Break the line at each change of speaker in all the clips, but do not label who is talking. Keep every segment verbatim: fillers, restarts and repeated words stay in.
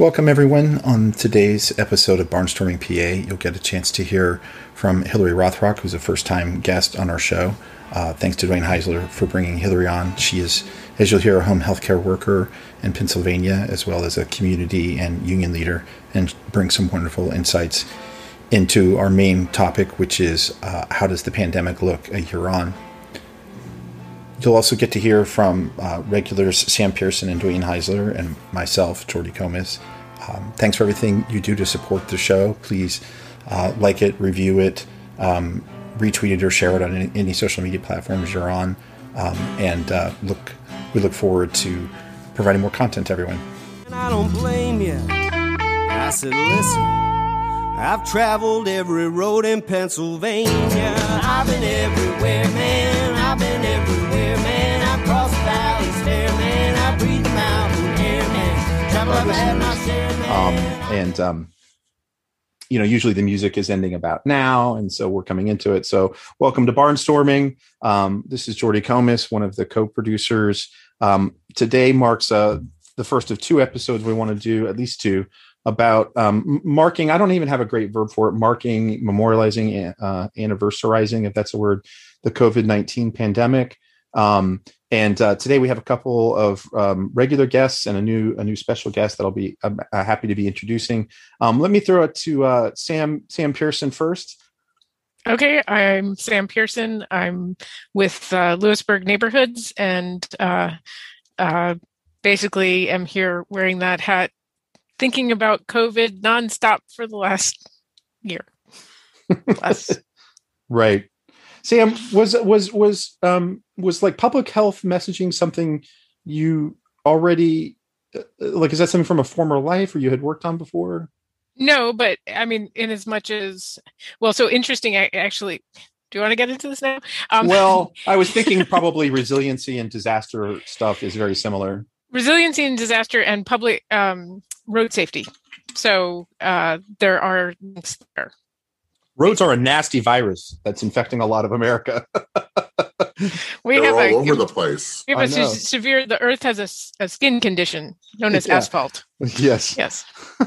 Welcome, everyone. On today's episode of Barnstorming P A, you'll get a chance to hear from Hillary Rothrock, who's a first-time guest on our show. Uh, thanks to Dwayne Heisler for bringing Hillary on. She is, as you'll hear, a home healthcare worker in Pennsylvania, as well as a community and union leader, and brings some wonderful insights into our main topic, which is uh, how does the pandemic look a year on? You'll also get to hear from uh, regulars Sam Pearson and Dwayne Heisler and myself, Jordy Comis. Um, thanks for everything you do to support the show. Please uh, like it, review it, um, retweet it, or share it on any, any social media platforms you're on. Um, and uh, look, we look forward to providing more content to everyone.
I don't blame you. I said, listen, I've traveled every road in Pennsylvania. I've been everywhere, man. I've been everywhere, man. I've crossed valleys fair, man. I breathe the mountain air, man. Travel up, I had my share, man.
Um, and, um, you know, usually the music is ending about now, and so we're coming into it. So welcome to Barnstorming. Um, this is Jordy Comis, one of the co-producers. Um, today marks uh, the first of two episodes we want to do, at least two, about um, marking. I don't even have a great verb for it. Marking, memorializing, uh, anniversarizing, if that's a word, the COVID nineteen pandemic. Um, and uh, today we have a couple of um, regular guests and a new a new special guest that I'll be uh, happy to be introducing. Um, let me throw it to uh, Sam Sam Pearson first.
Okay, I'm Sam Pearson. I'm with uh, Lewisburg Neighborhoods, and uh, uh, basically am here wearing that hat, thinking about COVID nonstop for the last year. Last.
Right. Sam, was was was um, was like public health messaging something you already like? Is that something from a former life or you had worked on before?
No, but I mean, in as much as well, so interesting. I actually, do you want to get into this now? Um,
well, I was thinking probably resiliency and disaster stuff is very similar.
Resiliency and disaster and public um, road safety. So uh, there are links there.
Roads are a nasty virus that's infecting a lot of America.
we They're have all a, over the place.
We have a se- severe. The Earth has a, a skin condition known as yeah. asphalt.
Yes.
Yes.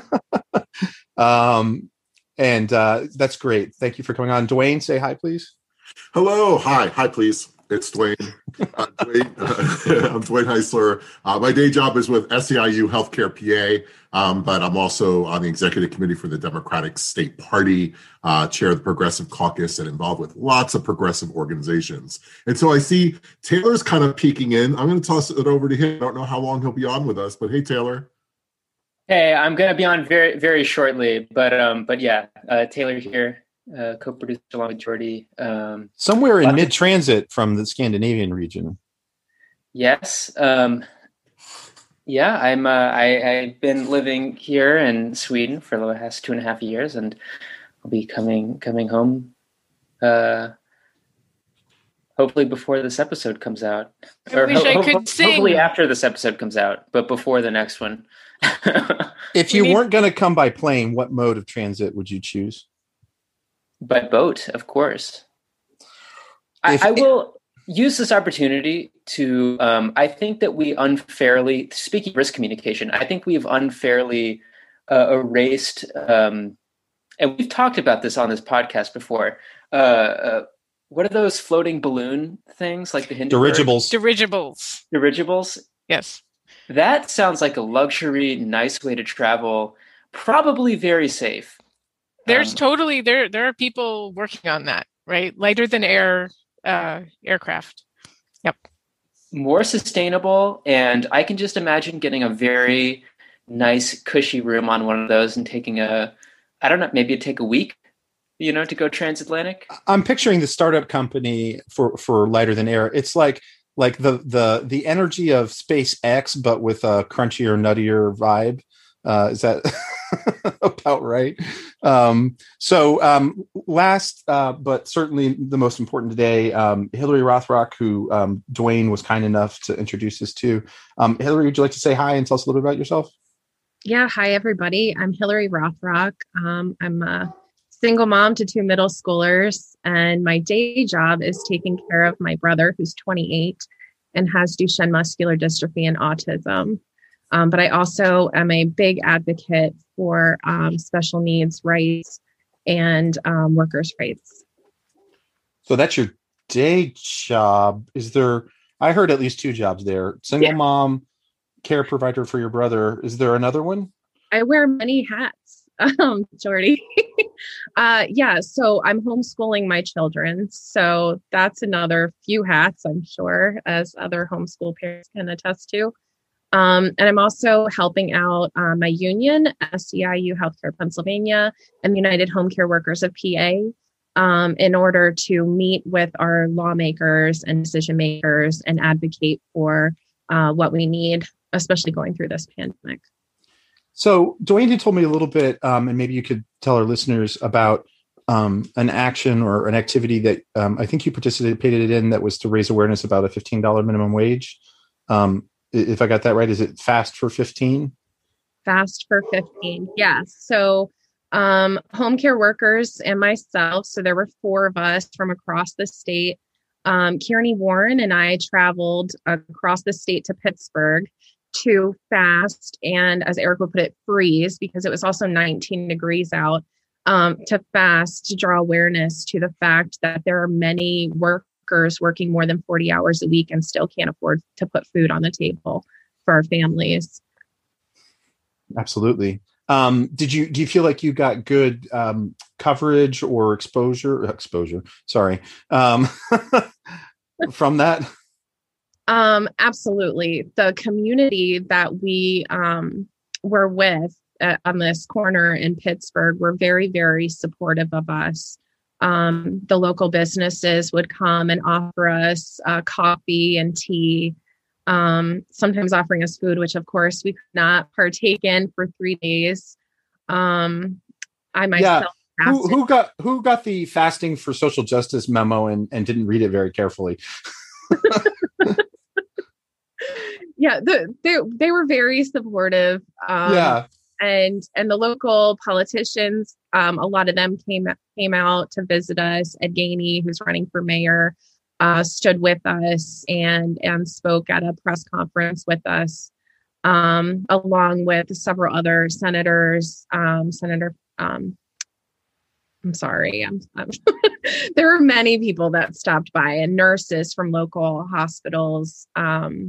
um, and uh, that's great. Thank you for coming on, Dwayne. Say hi, please.
Hello. Hi. Hi, please. It's Dwayne. Uh, Dwayne uh, I'm Dwayne Heisler. Uh, my day job is with S E I U Healthcare P A, um, but I'm also on the executive committee for the Democratic State Party, uh, chair of the Progressive Caucus, and involved with lots of progressive organizations. And so I see Taylor's kind of peeking in. I'm going to toss it over to him. I don't know how long he'll be on with us, but hey, Taylor.
Hey, I'm going to be on very, very shortly, but um, but yeah, uh, Taylor here. Uh, co-produced along with Jordy. Um,
Somewhere in mid-transit from the Scandinavian region.
Yes. Um, yeah, I'm. Uh, I, I've been living here in Sweden for the last two and a half years, and I'll be coming coming home. Uh, hopefully before this episode comes out,
I or wish ho- I could ho- sing.
Hopefully after this episode comes out, but before the next one.
If you we weren't need- going to come by plane, what mode of transit would you choose?
By boat, of course. I, I will use this opportunity to, um, I think that we unfairly, speaking of risk communication, I think we've unfairly uh, erased, um, and we've talked about this on this podcast before, uh, uh, what are those floating balloon things like the Hindenburg?
Dirigibles.
Dirigibles.
Dirigibles?
Yes.
That sounds like a luxury, nice way to travel, probably very safe.
There's
Um,
totally there. There are people working on that, right? Lighter than air uh, aircraft. Yep.
More sustainable, and I can just imagine getting a very nice, cushy room on one of those and taking a, I don't know, maybe it'd take a week, you know, to go transatlantic.
I'm picturing the startup company for for lighter than air. It's like like the the the energy of SpaceX, but with a crunchier, nuttier vibe. Uh, is that about right? Um, so um, last, uh, but certainly the most important today, um, Hillary Rothrock, who um, Dwayne was kind enough to introduce us to. Um, Hillary, would you like to say hi and tell us a little bit about yourself?
Yeah. Hi, everybody. I'm Hillary Rothrock. Um, I'm a single mom to two middle schoolers, and my day job is taking care of my brother, who's twenty-eight and has Duchenne muscular dystrophy and autism. Um, but I also am a big advocate for um, special needs rights and um, workers' rights.
So that's your day job. Is there, I heard at least two jobs there. Single yeah. mom, care provider for your brother. Is there another one?
I wear many hats, um, Jordy. uh, yeah, so I'm homeschooling my children. So that's another few hats, I'm sure, as other homeschool parents can attest to. Um, and I'm also helping out uh, my union, S E I U Healthcare Pennsylvania, and the United Home Care Workers of P A, um, in order to meet with our lawmakers and decision makers and advocate for uh, what we need, especially going through this pandemic.
So Dwayne had told me a little bit, um, and maybe you could tell our listeners about um, an action or an activity that um, I think you participated in that was to raise awareness about a fifteen dollars minimum wage. Um, if I got that right, is it Fast for fifteen?
Fast for fifteen, yes. So um, home care workers and myself, so there were four of us from across the state. Um, Kearney Warren and I traveled across the state to Pittsburgh to fast, and as Eric would put it, freeze, because it was also nineteen degrees out, um, to fast, to draw awareness to the fact that there are many workers working more than forty hours a week and still can't afford to put food on the table for our families.
Absolutely. Um, did you, do you feel like you got good um, coverage or exposure, exposure, sorry, um, from that?
Um, absolutely. The community that we um, were with uh, on this corner in Pittsburgh were very, very supportive of us. Um, the local businesses would come and offer us uh, coffee and tea, um, sometimes offering us food, which of course we could not partake in for three days. Um, I myself
yeah. Who, who got who got the fasting for social justice memo and, and didn't read it very carefully?
Yeah, the, they they were very supportive. Um, yeah, and and the local politicians, um, a lot of them came came out to visit us. Ed Gainey, who's running for mayor, uh, stood with us and and spoke at a press conference with us, um, along with several other senators. Um, Senator, um, I'm sorry, I'm, I'm there were many people that stopped by, and nurses from local hospitals. Um,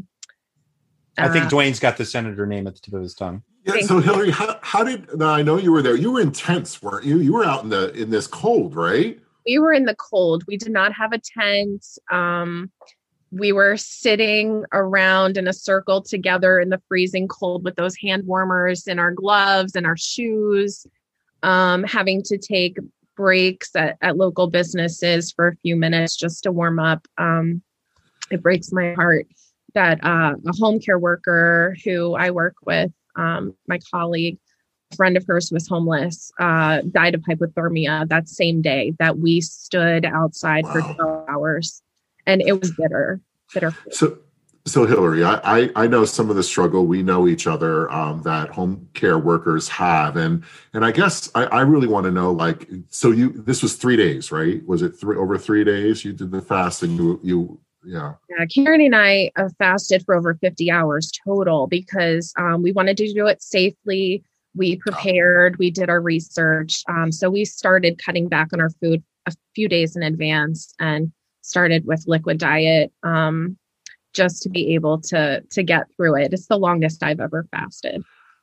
I think Dwayne's got the senator name at the tip of his tongue.
Yeah. So Hillary, how, how did, now I know you were there. You were intense, weren't you? You were out in the, in this cold, right?
We were in the cold. We did not have a tent. Um, we were sitting around in a circle together in the freezing cold with those hand warmers and our gloves and our shoes, um, having to take breaks at, at local businesses for a few minutes just to warm up. Um, it breaks my heart that uh, a home care worker who I work with, um, my colleague, a friend of hers who was homeless, uh, died of hypothermia that same day that we stood outside wow. for twelve hours. And it was bitter, bitter.
So, so Hillary, I, I, I know some of the struggle. We know each other um, that home care workers have. And and I guess I, I really want to know, like, so you, this was three days, right? Was it three over three days? You did the fast and you, you, Yeah.
Yeah. Karen and I uh, fasted for over fifty hours total because um, we wanted to do it safely. We prepared, we did our research. Um, so we started cutting back on our food a few days in advance and started with liquid diet um, just to be able to, to get through it. It's the longest I've ever fasted.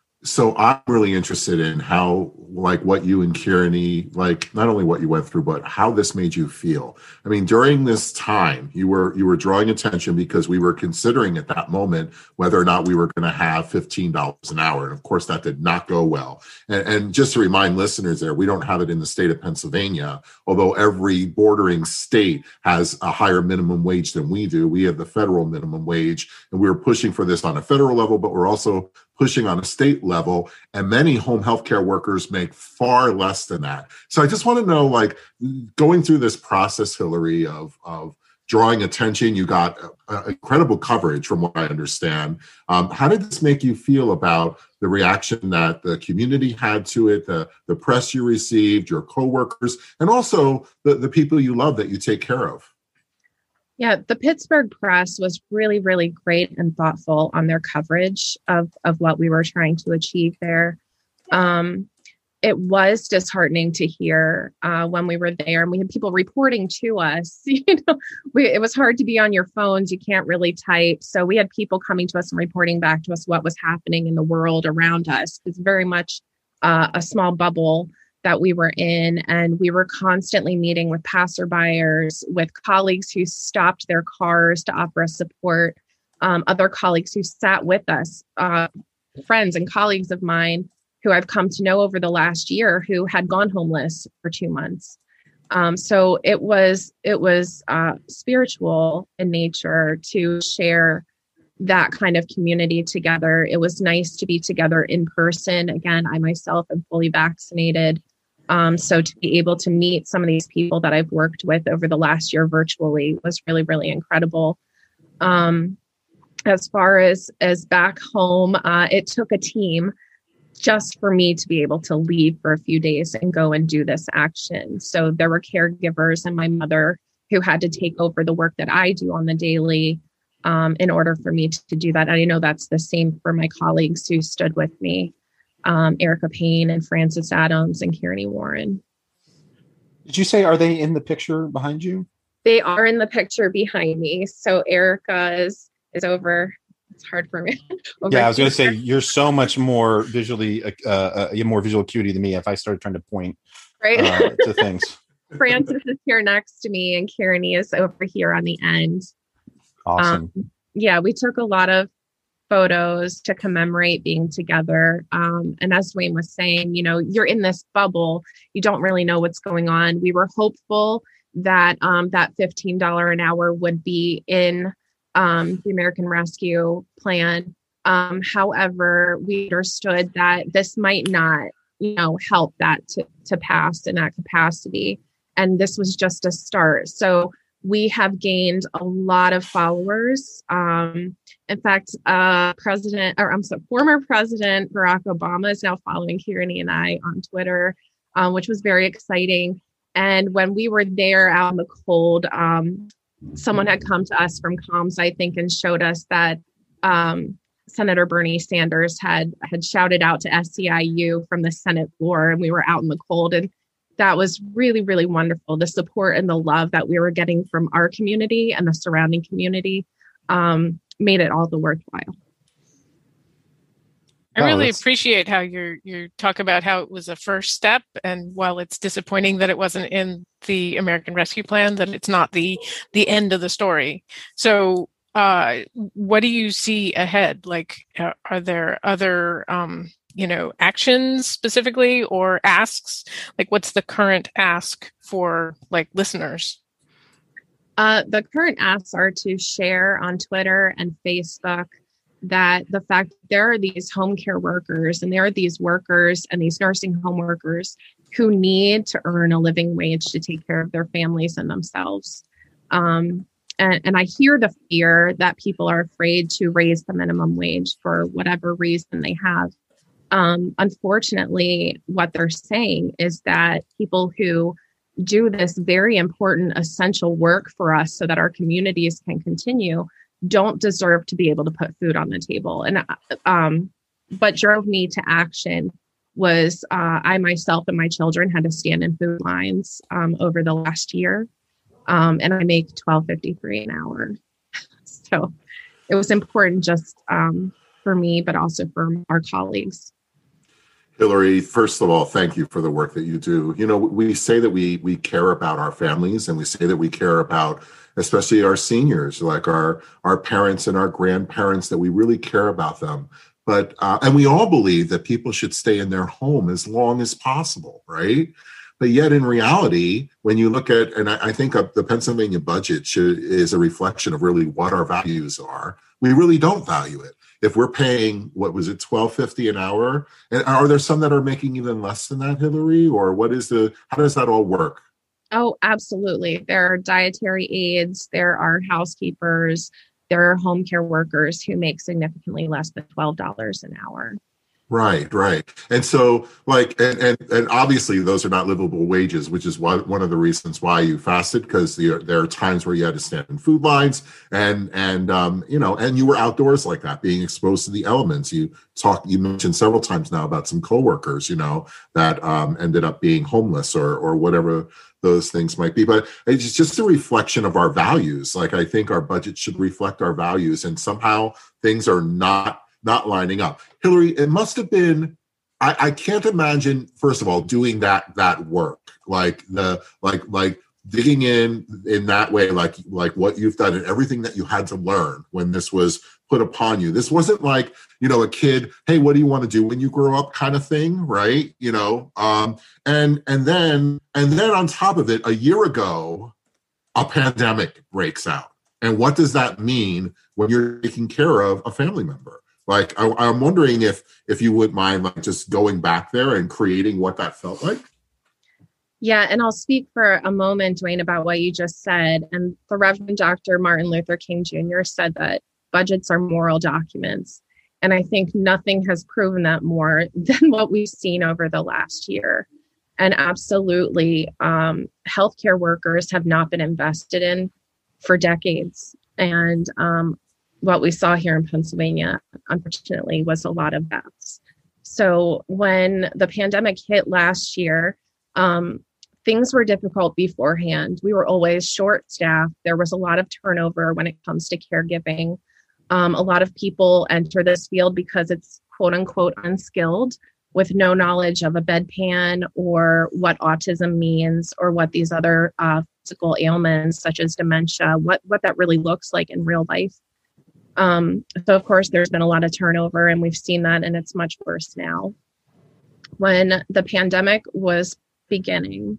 So I'm really interested in how, like, what you and Kearney, like, not only what you went through, but how this made you feel. I mean, during this time, you were you were drawing attention because we were considering at that moment whether or not we were going to have fifteen dollars an hour. And of course, that did not go well. And, and just to remind listeners there, we don't have it in the state of Pennsylvania, although every bordering state has a higher minimum wage than we do. We have the federal minimum wage, and we were pushing for this on a federal level, but we're also pushing on a state level, and many home healthcare workers make far less than that. So I just want to know, like, going through this process, Hillary, of, of drawing attention, you got uh, incredible coverage from what I understand. Um, how did this make you feel about the reaction that the community had to it, the, the press you received, your coworkers, and also the, the people you love that you take care of?
Yeah, the Pittsburgh Press was really, really great and thoughtful on their coverage of, of what we were trying to achieve there. Um, it was disheartening to hear uh, when we were there, and we had people reporting to us. You know, we, it was hard to be on your phones. You can't really type. So we had people coming to us and reporting back to us what was happening in the world around us. It's very much uh, a small bubble that we were in, and we were constantly meeting with passerbyers, with colleagues who stopped their cars to offer us support, um, other colleagues who sat with us, uh, friends and colleagues of mine who I've come to know over the last year who had gone homeless for two months. Um, so it was it was uh, spiritual in nature to share that kind of community together. It was nice to be together in person. Again, I myself am fully vaccinated. Um, so to be able to meet some of these people that I've worked with over the last year virtually was really, really incredible. Um, as far as, as back home, uh, it took a team just for me to be able to leave for a few days and go and do this action. So there were caregivers and my mother who had to take over the work that I do on the daily um, in order for me to, to do that. And I know that's the same for my colleagues who stood with me. Um, Erica Payne and Francis Adams and Kearney Warren.
Did you say, are they in the picture behind you?
They are in the picture behind me. So Erica is, is over. It's hard for me.
Yeah, I was going to say, you're so much more visually, uh, uh, you have more visual acuity than me if I started trying to point
right.
uh, to things.
Francis is here next to me and Kearney is over here on the end.
Awesome.
Um, yeah, we took a lot of photos to commemorate being together. Um, and as Dwayne was saying, you know, you're in this bubble. You don't really know what's going on. We were hopeful that um, that fifteen dollars an hour would be in um, the American Rescue Plan. Um, however, we understood that this might not, you know, help that to, to pass in that capacity. And this was just a start. So we have gained a lot of followers. Um, in fact, uh, President, or I'm sorry, former President Barack Obama is now following Kearney and I on Twitter, um, which was very exciting. And when we were there out in the cold, um, someone had come to us from comms, I think, and showed us that um, Senator Bernie Sanders had had shouted out to S E I U from the Senate floor, and we were out in the cold. And that was really, really wonderful. The support and the love that we were getting from our community and the surrounding community um, made it all the worthwhile.
I really oh, appreciate how you you talk about how it was a first step, and while it's disappointing that it wasn't in the American Rescue Plan, that it's not the the end of the story. So, uh, what do you see ahead? Like, uh, are there other um, you know, actions specifically or asks? Like, what's the current ask for like listeners?
Uh, the current asks are to share on Twitter and Facebook that the fact that there are these home care workers and there are these workers and these nursing home workers who need to earn a living wage to take care of their families and themselves. Um, and, and I hear the fear that people are afraid to raise the minimum wage for whatever reason they have. Um, unfortunately, what they're saying is that people who do this very important, essential work for us so that our communities can continue don't deserve to be able to put food on the table. And um, what drove me to action was uh, I myself and my children had to stand in food lines um, over the last year. Um, and I make twelve fifty-three an hour. So it was important just um, for me, but also for our colleagues.
Hillary, first of all, thank you for the work that you do. You know, we say that we we care about our families, and we say that we care about especially our seniors, like our our parents and our grandparents, that we really care about them. But uh, and we all believe that people should stay in their home as long as possible, right? But yet in reality, when you look at, and I, I think the Pennsylvania budget should, is a reflection of really what our values are, we really don't value it. If we're paying, what was it, twelve fifty an hour? And are there some that are making even less than that, Hillary? Or what is the, how does that all work?
Oh, absolutely. There are dietary aides, there are housekeepers, there are home care workers who make significantly less than twelve dollars an hour.
Right, right. And so like, and, and, and obviously those are not livable wages, which is why, one of the reasons why you fasted, because there, there are times where you had to stand in food lines and, and, um, you know, and you were outdoors like that, being exposed to the elements. You talked, you mentioned several times now about some coworkers, you know, that um, ended up being homeless or, or whatever those things might be. But it's just a reflection of our values. Like, I think our budget should reflect our values, and somehow things are not not lining up. Hillary, it must have been, I, I can't imagine, first of all, doing that that work, like the like like digging in in that way, like like what you've done and everything that you had to learn when this was put upon you. This wasn't like, you know, a kid, hey, what do you want to do when you grow up kind of thing, right? You know, um, and and then and then on top of it, a year ago, a pandemic breaks out. And what does that mean when you're taking care of a family member? Like, I, I'm wondering if if you wouldn't mind like just going back there and creating what that felt like.
Yeah, and I'll speak for a moment, Dwayne, about what you just said. And the Reverend Doctor Martin Luther King Junior said that budgets are moral documents. And I think nothing has proven that more than what we've seen over the last year. And absolutely, um, healthcare workers have not been invested in for decades. And um, what we saw here in Pennsylvania, unfortunately, was a lot of deaths. So when the pandemic hit last year, um, things were difficult beforehand. We were always short-staffed. There was a lot of turnover when it comes to caregiving. Um, a lot of people enter this field because it's quote unquote unskilled, with no knowledge of a bedpan or what autism means or what these other uh, physical ailments such as dementia, what, what that really looks like in real life. Um, so of course, there's been a lot of turnover, and we've seen that, and it's much worse now. When the pandemic was beginning,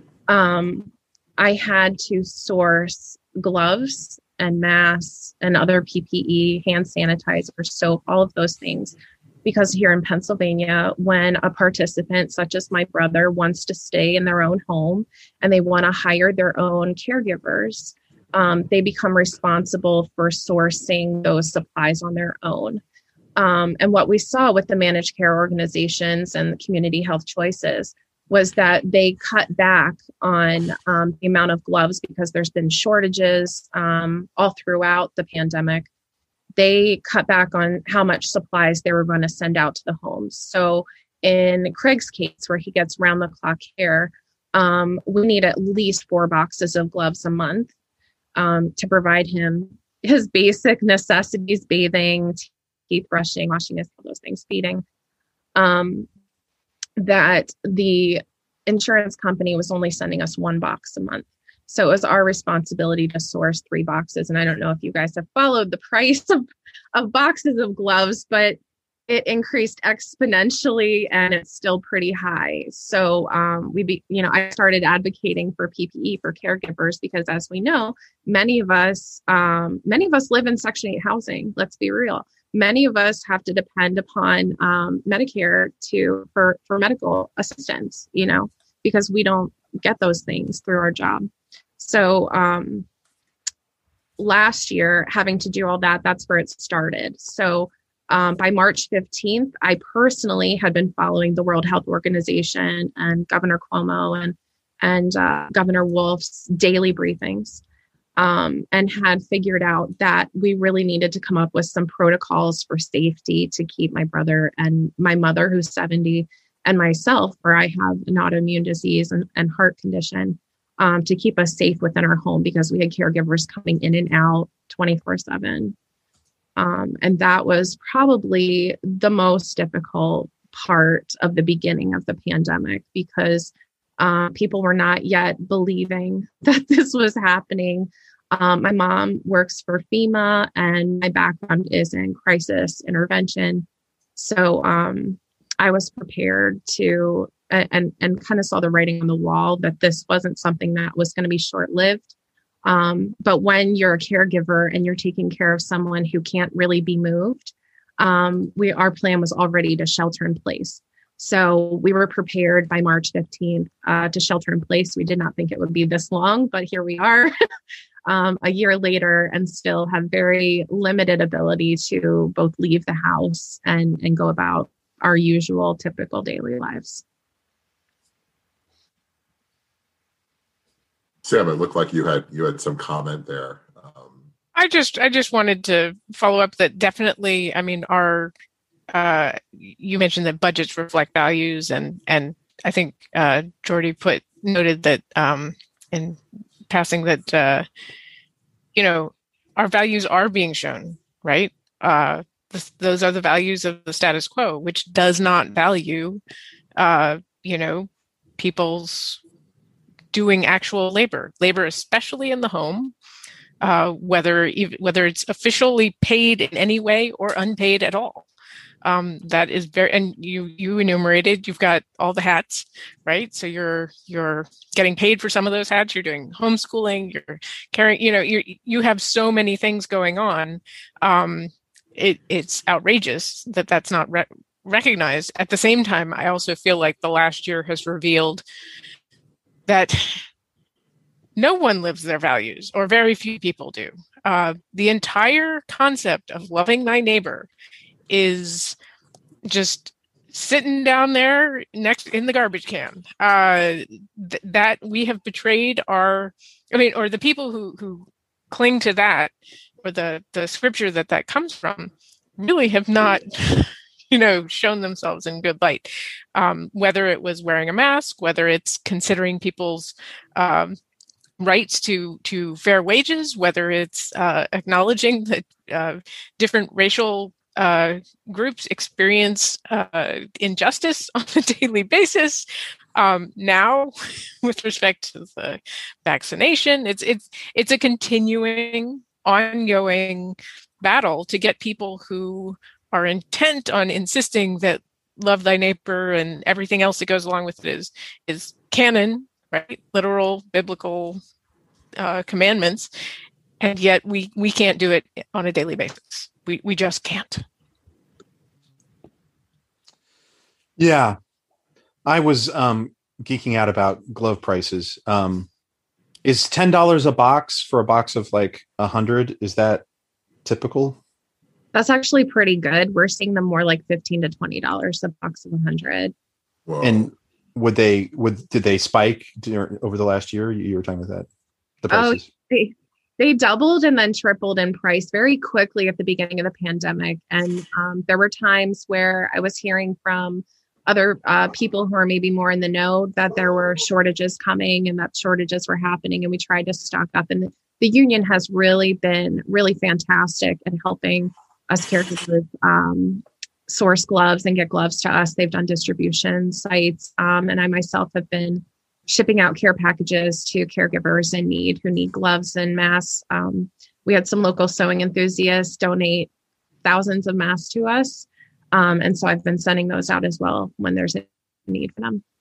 um, I had to source gloves and masks and other P P E, hand sanitizer, soap, all of those things. Because here in Pennsylvania, when a participant such as my brother wants to stay in their own home and they want to hire their own caregivers, um, they become responsible for sourcing those supplies on their own. Um, and what we saw with the managed care organizations and the community health choices was that they cut back on um, the amount of gloves because there's been shortages um, all throughout the pandemic. They cut back on how much supplies they were going to send out to the homes. So in Craig's case, where he gets round the clock care, um, we need at least four boxes of gloves a month um, to provide him his basic necessities, bathing, teeth brushing, washing his, all those things, feeding. Um, that the insurance company was only sending us one box a month. So it was our responsibility to source three boxes. And I don't know if you guys have followed the price of, of boxes of gloves, but it increased exponentially and it's still pretty high. So um, we, be, you know, I started advocating for P P E for caregivers because, as we know, many of us, um, many of us live in Section eight housing. Let's be real. Many of us have to depend upon um, Medicare to for for medical assistance, you know, because we don't get those things through our job. So um, last year, having to do all that, that's where it started. So um, by March fifteenth, I personally had been following the World Health Organization and Governor Cuomo and and uh, Governor Wolf's daily briefings. Um, and had figured out that we really needed to come up with some protocols for safety to keep my brother and my mother, who's seventy, and myself, where I have an autoimmune disease and, and heart condition, um, to keep us safe within our home because we had caregivers coming in and out twenty-four seven. Um, and that was probably the most difficult part of the beginning of the pandemic because Uh, people were not yet believing that this was happening. Um, my mom works for FEMA and my background is in crisis intervention. So um, I was prepared to and, and kind of saw the writing on the wall that this wasn't something that was going to be short-lived. Um, but when you're a caregiver and you're taking care of someone who can't really be moved, um, we our plan was already to shelter in place. So we were prepared by March fifteenth uh, to shelter in place. We did not think it would be this long, but here we are um, a year later and still have very limited ability to both leave the house and, and go about our usual typical daily lives.
Sam, it looked like you had you had some comment there. Um,
I just I just wanted to follow up that definitely, I mean, our uh, you mentioned that budgets reflect values, and and I think uh, Jordy put noted that um, in passing that uh, you know, our values are being shown, right? Uh, th- those are the values of the status quo, which does not value, uh, you know, people's doing actual labor, labor, especially in the home, uh, whether even, whether it's officially paid in any way or unpaid at all. Um, that is very, and you you enumerated, you've got all the hats, right? So you're you're getting paid for some of those hats. You're doing homeschooling. You're carrying, you know, you you have so many things going on. Um, it it's outrageous that that's not re- recognized. At the same time, I also feel like the last year has revealed that no one lives their values, or very few people do. Uh, the entire concept of loving thy neighbor is just sitting down there next in the garbage can. Uh, th- that we have betrayed our, I mean, or the people who who cling to that, or the the scripture that that comes from, really have not, you know, shown themselves in good light. Um, whether it was wearing a mask, whether it's considering people's um, rights to to fair wages, whether it's uh, acknowledging that uh, different racial uh, groups experience uh, injustice on a daily basis. Um, now, with respect to the vaccination, it's it's it's a continuing, ongoing battle to get people who are intent on insisting that love thy neighbor and everything else that goes along with it is is canon, right? Literal biblical uh, commandments, and yet we we can't do it on a daily basis. We we just can't.
Yeah, I was um, geeking out about glove prices. Um, is ten dollars a box for a box of like a hundred? Is that typical?
That's actually pretty good. We're seeing them more like fifteen to twenty dollars a box of a hundred.
And would they would did they spike during, over the last year? You, you were talking about that. The prices.
Oh, they they doubled and then tripled in price very quickly at the beginning of the pandemic. And um, there were times where I was hearing from other uh, people who are maybe more in the know that there were shortages coming and that shortages were happening, and we tried to stock up. And the, the union has really been really fantastic at helping us caregivers um, source gloves and get gloves to us. They've done distribution sites, um, and I myself have been shipping out care packages to caregivers in need who need gloves and masks. Um, we had some local sewing enthusiasts donate thousands of masks to us. Um, and so I've been sending those out as well when there's a need for them.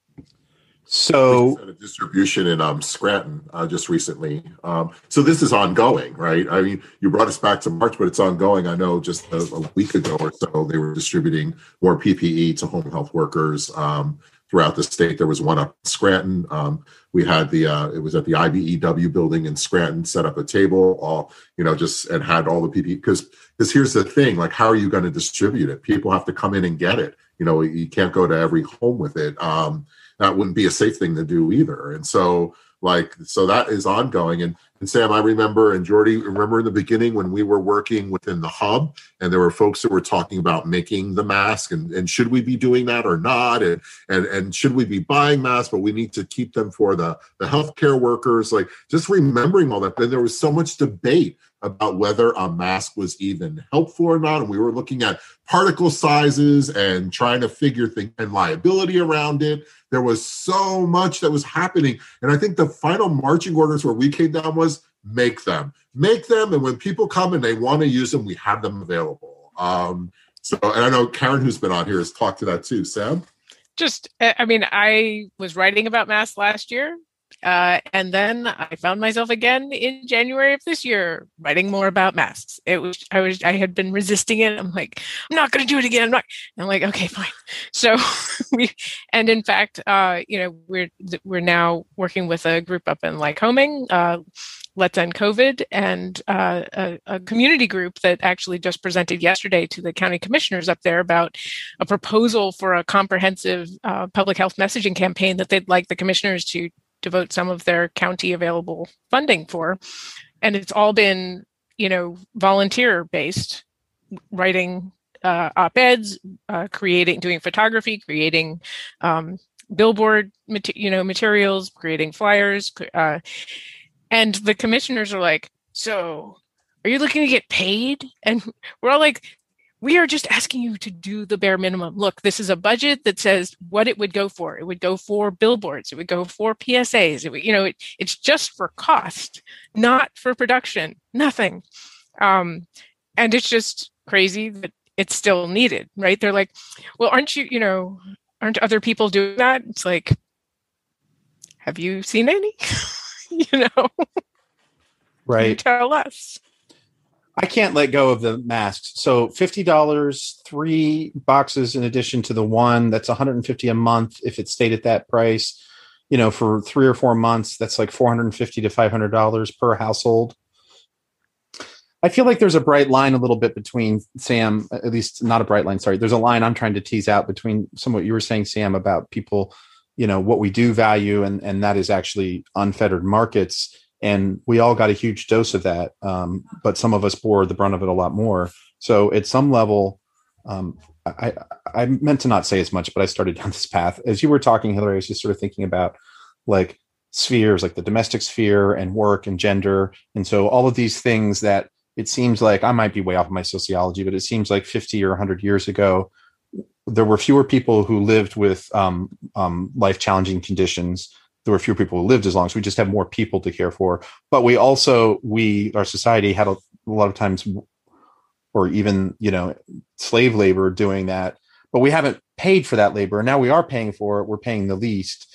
So
a distribution in um, Scranton uh, just recently. Um, so this is ongoing, right? I mean, you brought us back to March, but it's ongoing. I know just a, a week ago or so, they were distributing more P P E to home health workers um, throughout the state. There was one up in Scranton. Um, we had the, uh, it was at the I B E W building in Scranton, set up a table, all, you know, just, and had all the P P E. Because because here's the thing, like, how are you going to distribute it? People have to come in and get it. You know, you can't go to every home with it. Um, that wouldn't be a safe thing to do either. And so, like, so that is ongoing. And, and Sam, I remember, and Jordy, remember in the beginning when we were working within the hub, and there were folks that were talking about making the mask, and, and should we be doing that or not? And, and, and should we be buying masks, but we need to keep them for the, the healthcare workers, like just remembering all that. And there was so much debate about whether a mask was even helpful or not. And we were looking at particle sizes and trying to figure things and liability around it. There was so much that was happening. And I think the final marching orders where we came down was make them, make them. And when people come and they want to use them, we have them available. Um, so, and I know Karen, who's been on here, has talked to that too. Sam?
Just, I mean, I was writing about masks last year Uh, and then I found myself again in January of this year writing more about masks. It was I was I had been resisting it. I'm like, I'm not going to do it again. I'm not. And I'm like, okay, fine. So we, and in fact, uh, you know, we're we're now working with a group up in Lycoming, uh, Let's End COVID, and uh, a, a community group that actually just presented yesterday to the county commissioners up there about a proposal for a comprehensive uh, public health messaging campaign that they'd like the commissioners to devote some of their county available funding for. And it's all been, you know, volunteer based, writing uh, op-eds, uh, creating, doing photography, creating um, billboard, you know, materials, creating flyers. Uh, and the commissioners are like, so are you looking to get paid? And we're all like, we are just asking you to do the bare minimum. Look, this is a budget that says what it would go for. It would go for billboards. It would go for P S As. It would, you know, it, it's just for cost, not for production, nothing. Um, and it's just crazy that it's still needed, right? They're like, well, aren't you, you know, aren't other people doing that? It's like, have you seen any? you know,
right?
You tell us.
I can't let go of the masks. So fifty dollars, three boxes in addition to the one, that's one hundred fifty dollars a month. If it stayed at that price, you know, for three or four months, that's like four hundred fifty to five hundred dollars per household. I feel like there's a bright line a little bit between, Sam, at least not a bright line, sorry. There's a line I'm trying to tease out between some of what you were saying, Sam, about people, you know, what we do value, and, and that is actually unfettered markets. And we all got a huge dose of that, um, but some of us bore the brunt of it a lot more. So at some level, um, I, I meant to not say as much, but I started down this path. As you were talking, Hillary, I was just sort of thinking about like spheres, like the domestic sphere and work and gender. And so all of these things that it seems like, I might be way off of my sociology, but it seems like fifty or one hundred years ago, there were fewer people who lived with um, um, life-challenging conditions. There were fewer people who lived as long, so we just have more people to care for. But we also, we, our society had a, a lot of times, or even, you know, slave labor doing that, but we haven't paid for that labor. And now we are paying for it. We're paying the least.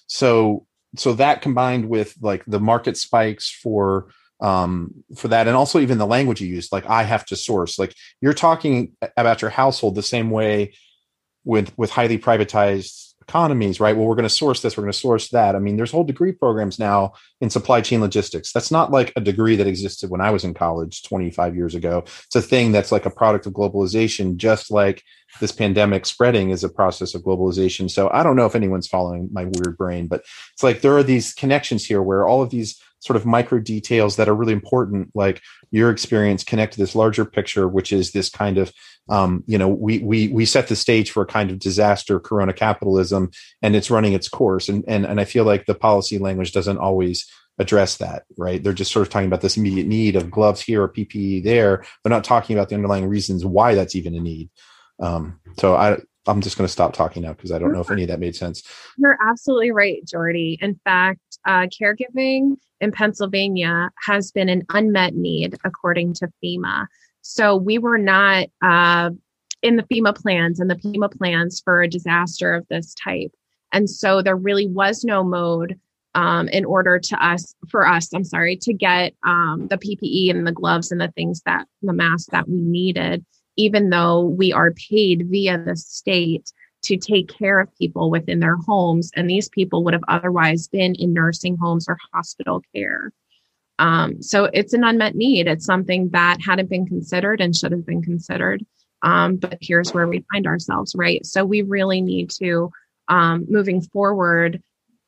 So, so that combined with like the market spikes for, um, for that, and also even the language you use, like I have to source, like you're talking about your household the same way with, with highly privatized economies, right? Well, we're going to source this, we're going to source that. I mean, there's whole degree programs now in supply chain logistics. That's not like a degree that existed when I was in college twenty-five years ago. It's a thing that's like a product of globalization, just like this pandemic spreading is a process of globalization. So I don't know if anyone's following my weird brain, but it's like there are these connections here where all of these sort of micro details that are really important, like your experience, connect to this larger picture, which is this kind of, um, you know, we we we set the stage for a kind of disaster, corona capitalism, and it's running its course. And and and I feel like the policy language doesn't always address that, right? They're just sort of talking about this immediate need of gloves here or P P E there. They're not talking about the underlying reasons why that's even a need. Um, so I. I'm just going to stop talking now because I don't know if any of that made sense.
You're absolutely right, Jordy. In fact, uh, caregiving in Pennsylvania has been an unmet need, according to FEMA. So we were not uh, in the FEMA plans and the FEMA plans for a disaster of this type. And so there really was no mode um, in order to us, for us, I'm sorry, to get um, the P P E and the gloves and the things that, the masks that we needed, even though we are paid via the state to take care of people within their homes. And these people would have otherwise been in nursing homes or hospital care. Um, so it's an unmet need. It's something that hadn't been considered and should have been considered. Um, but here's where we find ourselves, right? So we really need to, um, moving forward,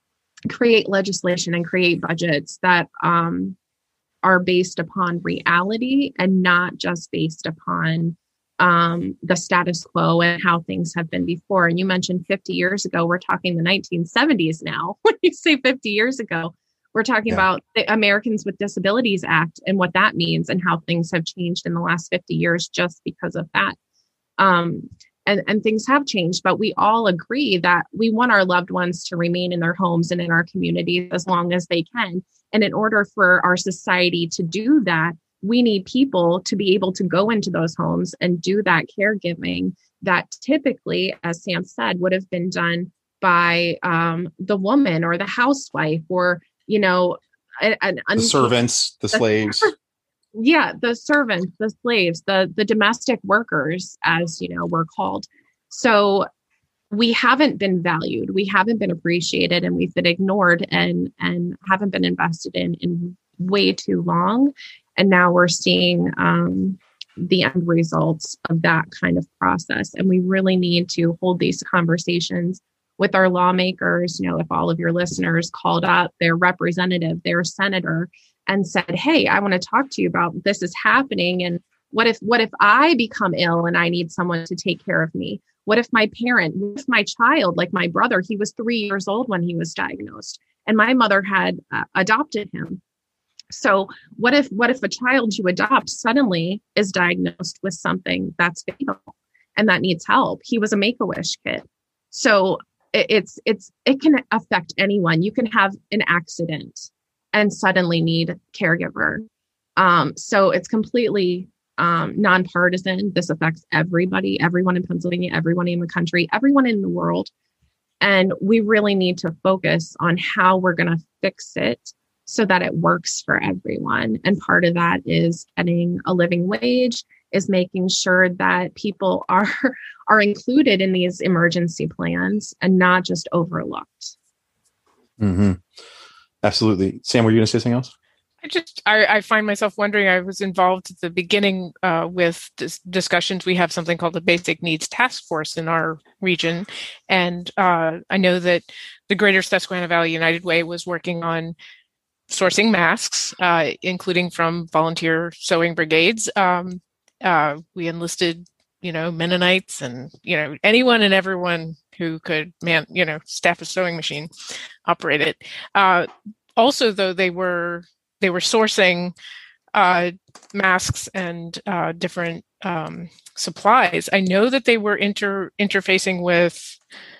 create legislation and create budgets that um, are based upon reality and not just based upon um, the status quo and how things have been before. And you mentioned fifty years ago, we're talking the nineteen seventies now. When you say fifty years ago, we're talking yeah. about the Americans with Disabilities Act and what that means and how things have changed in the last fifty years just because of that. Um, and, and things have changed, but we all agree that we want our loved ones to remain in their homes and in our communities as long as they can. And in order for our society to do that, we need people to be able to go into those homes and do that caregiving that typically, as Sam said, would have been done by um, the woman or the housewife or, you know, an, an,
the servants, the, the slaves.
Yeah, the servants, the slaves, the the domestic workers, as you know, we're called. So we haven't been valued, we haven't been appreciated, and we've been ignored and and haven't been invested in in way too long. And now we're seeing um, the end results of that kind of process. And we really need to hold these conversations with our lawmakers. You know, if all of your listeners called up their representative, their senator, and said, hey, I want to talk to you about this is happening. And what if what if I become ill and I need someone to take care of me? What if my parent, what if my child, like my brother, he was three years old when he was diagnosed and my mother had uh, adopted him. So what if what if a child you adopt suddenly is diagnosed with something that's fatal and that needs help? He was a Make-A-Wish kid. So it, it's it's it can affect anyone. You can have an accident and suddenly need a caregiver. Um, so it's completely um, nonpartisan. This affects everybody, everyone in Pennsylvania, everyone in the country, everyone in the world. And we really need to focus on how we're going to fix it so that it works for everyone. And part of that is getting a living wage, is making sure that people are, are included in these emergency plans and not just overlooked.
Mm-hmm. Absolutely. Sam, were you going to say something else?
I just, I, I find myself wondering, I was involved at the beginning uh, with dis- discussions. We have something called the Basic Needs Task Force in our region. And uh, I know that the Greater Susquehanna Valley United Way was working on sourcing masks, uh, including from volunteer sewing brigades. Um, uh, we enlisted, you know, Mennonites and, you know, anyone and everyone who could man, you know, staff a sewing machine, operate it. Uh, also, though, they were they were sourcing uh, masks and uh, different um, supplies. I know that they were inter interfacing with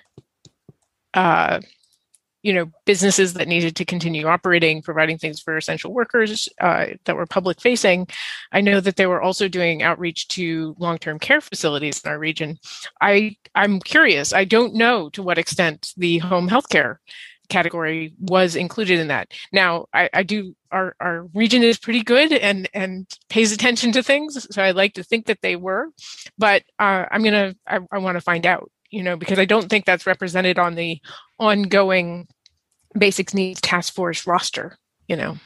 uh, you know, businesses that needed to continue operating, providing things for essential workers uh, that were public facing. I know that they were also doing outreach to long-term care facilities in our region. I, I'm curious, I don't know to what extent the home healthcare category was included in that. Now, I, I do, our, our region is pretty good and, and pays attention to things. So I like to think that they were, but uh, I'm going to, I, I want to find out, you know, because I don't think that's represented on the ongoing Basic Needs Task Force roster, you know.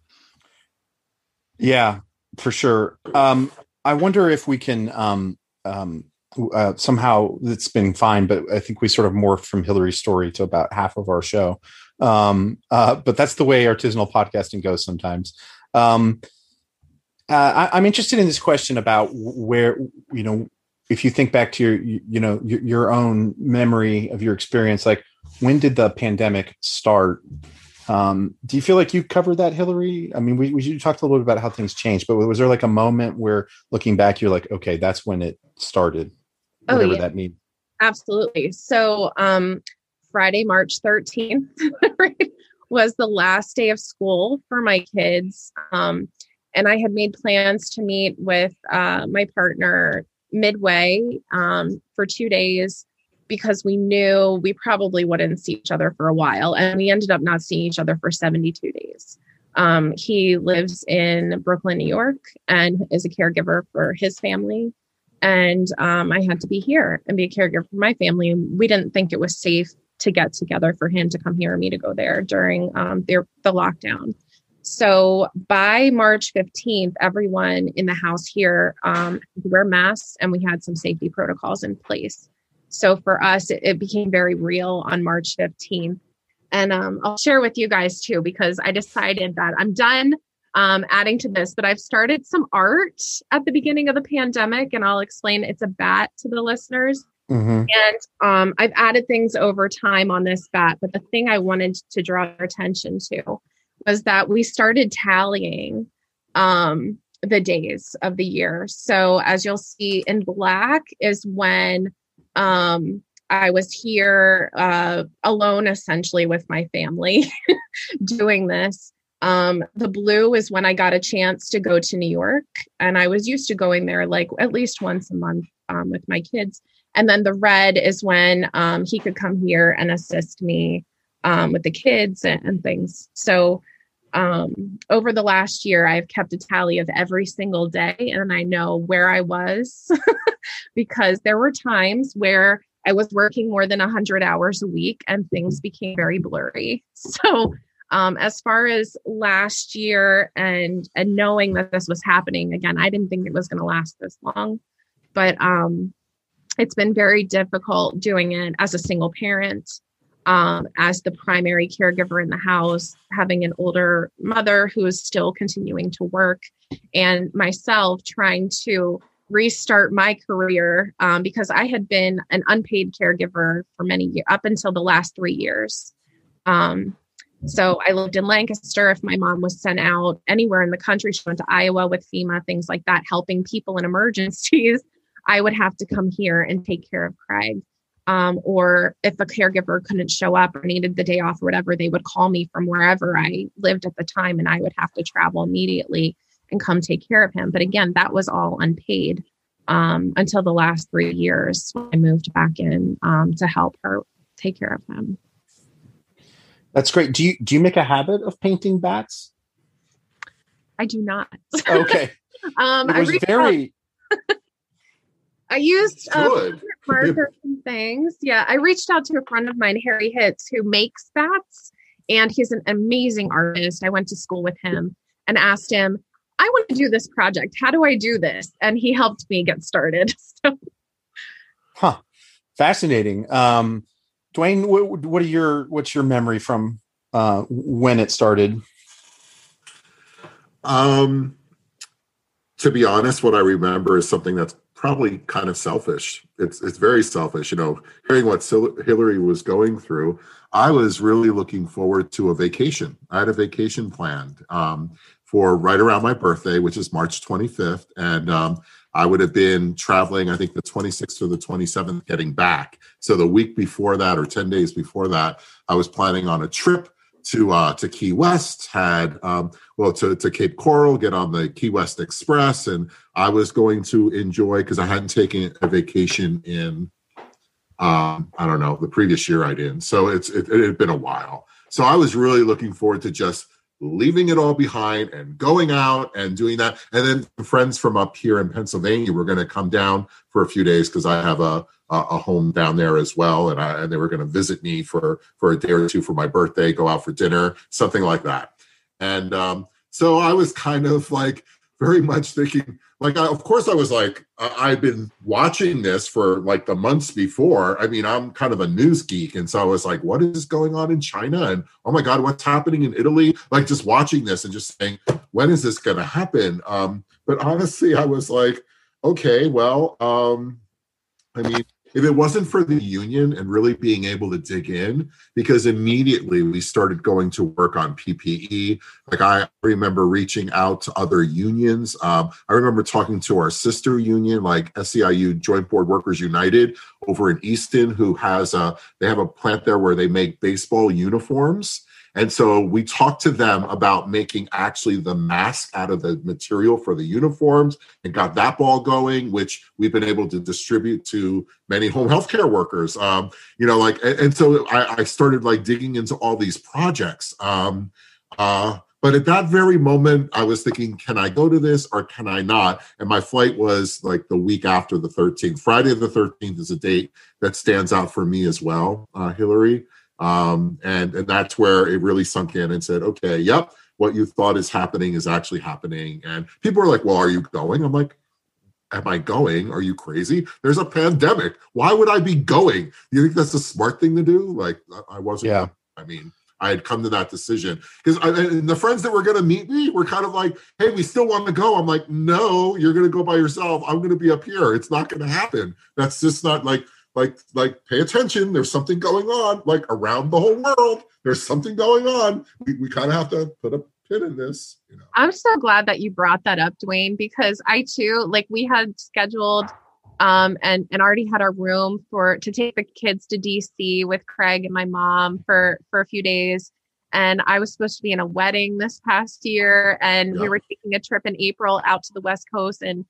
Yeah, for sure. Um, I wonder if we can um, um, uh, somehow, it's been fine, but I think we sort of morphed from Hillary's story to about half of our show. Um, uh, but that's the way artisanal podcasting goes sometimes. Um, uh, I, I'm interested in this question about where, you know, if you think back to your, you, you know, your, your own memory of your experience, like when did the pandemic start? Um, do you feel like you covered that, Hillary? I mean, we, we you talked a little bit about how things changed, but was there like a moment where looking back, you're like, okay, that's when it started, whatever oh, yeah. that means?
Absolutely. So um, Friday, March thirteenth right, was the last day of school for my kids. Um, and I had made plans to meet with uh, my partner midway um, for two days because we knew we probably wouldn't see each other for a while. And we ended up not seeing each other for seventy-two days. Um, he lives in Brooklyn, New York, and is a caregiver for his family. And um, I had to be here and be a caregiver for my family. And we didn't think it was safe to get together for him to come here and me to go there during um, the, the lockdown. So by March fifteenth, everyone in the house here um, had to wear masks, and we had some safety protocols in place. So for us, it, it became very real on March fifteenth. And um, I'll share with you guys too, because I decided that I'm done um, adding to this, but I've started some art at the beginning of the pandemic, and I'll explain. It's a bat to the listeners. Mm-hmm. And um, I've added things over time on this bat, but the thing I wanted to draw their attention to was that we started tallying um, the days of the year. So as you'll see in black is when um, I was here uh, alone, essentially with my family doing this. Um, the blue is when I got a chance to go to New York, and I was used to going there like at least once a month um, with my kids. And then the red is when um, he could come here and assist me um, with the kids and, and things. So um, over the last year, I've kept a tally of every single day, and I know where I was because there were times where I was working more than one hundred hours a week and things became very blurry. So um, as far as last year and, and knowing that this was happening, again, I didn't think it was going to last this long, but um, it's been very difficult doing it as a single parent, um, as the primary caregiver in the house, having an older mother who is still continuing to work, and myself trying to restart my career um, because I had been an unpaid caregiver for many years, up until the last three years. Um, so I lived in Lancaster. If my mom was sent out anywhere in the country, she went to Iowa with FEMA, things like that, helping people in emergencies, I would have to come here and take care of Craig. Um, or if a caregiver couldn't show up or needed the day off or whatever, they would call me from wherever I lived at the time, and I would have to travel immediately and come take care of him. But again, that was all unpaid um, until the last three years when I moved back in um, to help her take care of him.
That's great. Do you do you make a habit of painting bats?
I do not.
Okay.
um,
it was
I
very.
Out, I used uh,
Good.
markers and things. Yeah, I reached out to a friend of mine, Harry Hitz, who makes bats, and he's an amazing artist. I went to school with him and asked him, I want to do this project. How do I do this? And he helped me get started. So.
Huh. Fascinating. Um, Dwayne, what, what are your, what's your memory from uh, when it started?
Um, to be honest, what I remember is something that's probably kind of selfish. It's it's very selfish. You know, hearing what Hillary was going through, I was really looking forward to a vacation. I had a vacation planned um, for right around my birthday, which is March twenty-fifth. And um, I would have been traveling, I think the twenty-sixth or the twenty-seventh, getting back. So the week before that, or ten days before that, I was planning on a trip to uh, to Key West, had, um, well, to, to Cape Coral, get on the Key West Express. And I was going to enjoy, because I hadn't taken a vacation in, um, I don't know, the previous year I didn't. So it's it, it had been a while. So I was really looking forward to just leaving it all behind and going out and doing that. And then friends from up here in Pennsylvania were going to come down for a few days because I have a a home down there as well. And, I, and they were going to visit me for, for a day or two for my birthday, go out for dinner, something like that. And um, so I was kind of like very much thinking, like, I, of course I was like, uh, I've been watching this for like the months before. I mean, I'm kind of a news geek. And so I was like, what is going on in China? And oh my God, what's happening in Italy? Like just watching this and just saying, when is this going to happen? Um, but honestly, I was like, okay, well, um, I mean, if it wasn't for the union and really being able to dig in, because immediately we started going to work on P P E. Like I remember reaching out to other unions. Um, I remember talking to our sister union, like S E I U, Joint Board Workers United, over in Easton, who has a, they have a plant there where they make baseball uniforms. And so we talked to them about making actually the mask out of the material for the uniforms and got that ball going, which we've been able to distribute to many home healthcare workers. Um, you know, like, and, and so I, I started like digging into all these projects. Um, uh, but at that very moment, I was thinking, can I go to this or can I not? And my flight was like the week after the thirteenth. Friday the thirteenth is a date that stands out for me as well, uh, Hillary. Um, and, and that's where it really sunk in and said, okay, yep, what you thought is happening is actually happening. And people are like, well, are you going? I'm like, am I going? Are you crazy? There's a pandemic. Why would I be going? You think that's a smart thing to do? Like, I wasn't.
Yeah.
I mean, I had come to that decision because the friends that were going to meet me were kind of like, hey, we still want to go. I'm like, no, you're going to go by yourself. I'm going to be up here. It's not going to happen. That's just not like, Like, like, pay attention. There's something going on, like around the whole world. There's something going on. We, we kind of have to put a pin in this. You know.
I'm so glad that you brought that up, Dwayne, because I too, like, we had scheduled um, and and already had our room for to take the kids to D C with Craig and my mom for for a few days. And I was supposed to be in a wedding this past year, and yeah. we were taking a trip in April out to the West Coast, and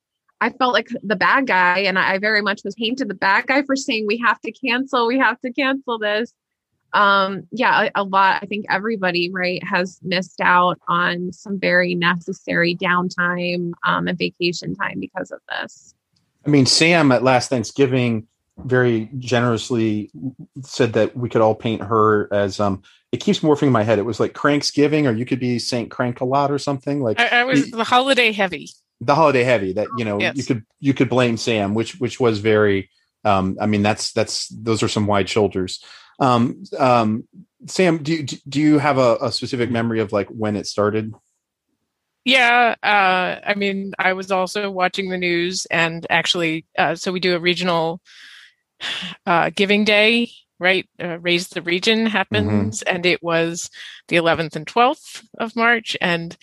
I felt like the bad guy, and I very much was painted the bad guy for saying we have to cancel, we have to cancel this. Um, yeah, a, a lot. I think everybody, right, has missed out on some very necessary downtime um, and vacation time because of this.
I mean, Sam at last Thanksgiving very generously said that we could all paint her as um it keeps morphing in my head. It was like Cranksgiving, or you could be Saint Crank-a-Lot or something. Like
I, I was
the,
the holiday heavy.
The holiday heavy that, you know,
yes.
you could you could blame Sam, which which was very um I mean that's that's those are some wide shoulders. Um um Sam, do you do you have a, a specific memory of like when it started?
Yeah, uh, I mean, I was also watching the news, and actually, uh, so we do a regional uh, giving day, right? Uh, Raise the Region happens, mm-hmm. and it was the eleventh and twelfth of March, and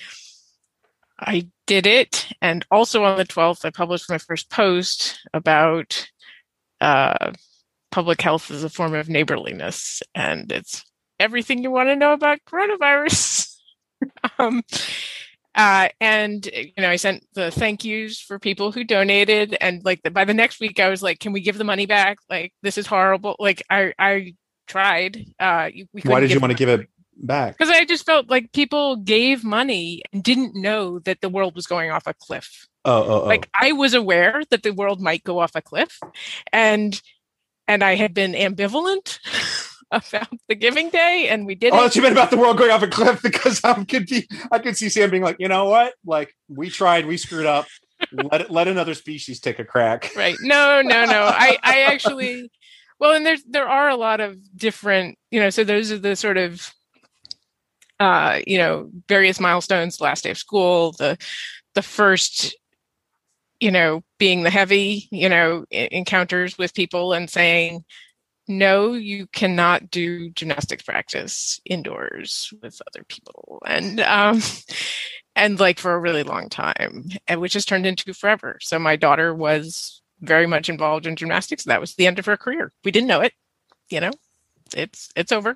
I did it. And also on the twelfth, I published my first post about uh, public health as a form of neighborliness, and it's everything you want to know about coronavirus. um, Uh, and, you know, I sent the thank yous for people who donated. And like the, by the next week, I was like, can we give the money back? Like, this is horrible. Like, I, I tried. Uh, we
Why did you want to give it back?
Because I just felt like people gave money and didn't know that the world was going off a cliff.
Oh, oh, oh.
Like, I was aware that the world might go off a cliff. And, and I had been ambivalent about the giving day, and we did.
Oh, you meant about the world going off a cliff, because I could be, I could see Sam being like, you know what, like we tried, we screwed up. Let it, let another species take a crack.
Right? No, no, no. I, I actually, well, and there's there are a lot of different, you know. So those are the sort of, uh, you know, various milestones. The last day of school, the the first, you know, being the heavy, you know, encounters with people and saying, no, you cannot do gymnastics practice indoors with other people. And, um, and like for a really long time, and which has turned into forever. So my daughter was very much involved in gymnastics. That was the end of her career. We didn't know it, you know, it's, it's over.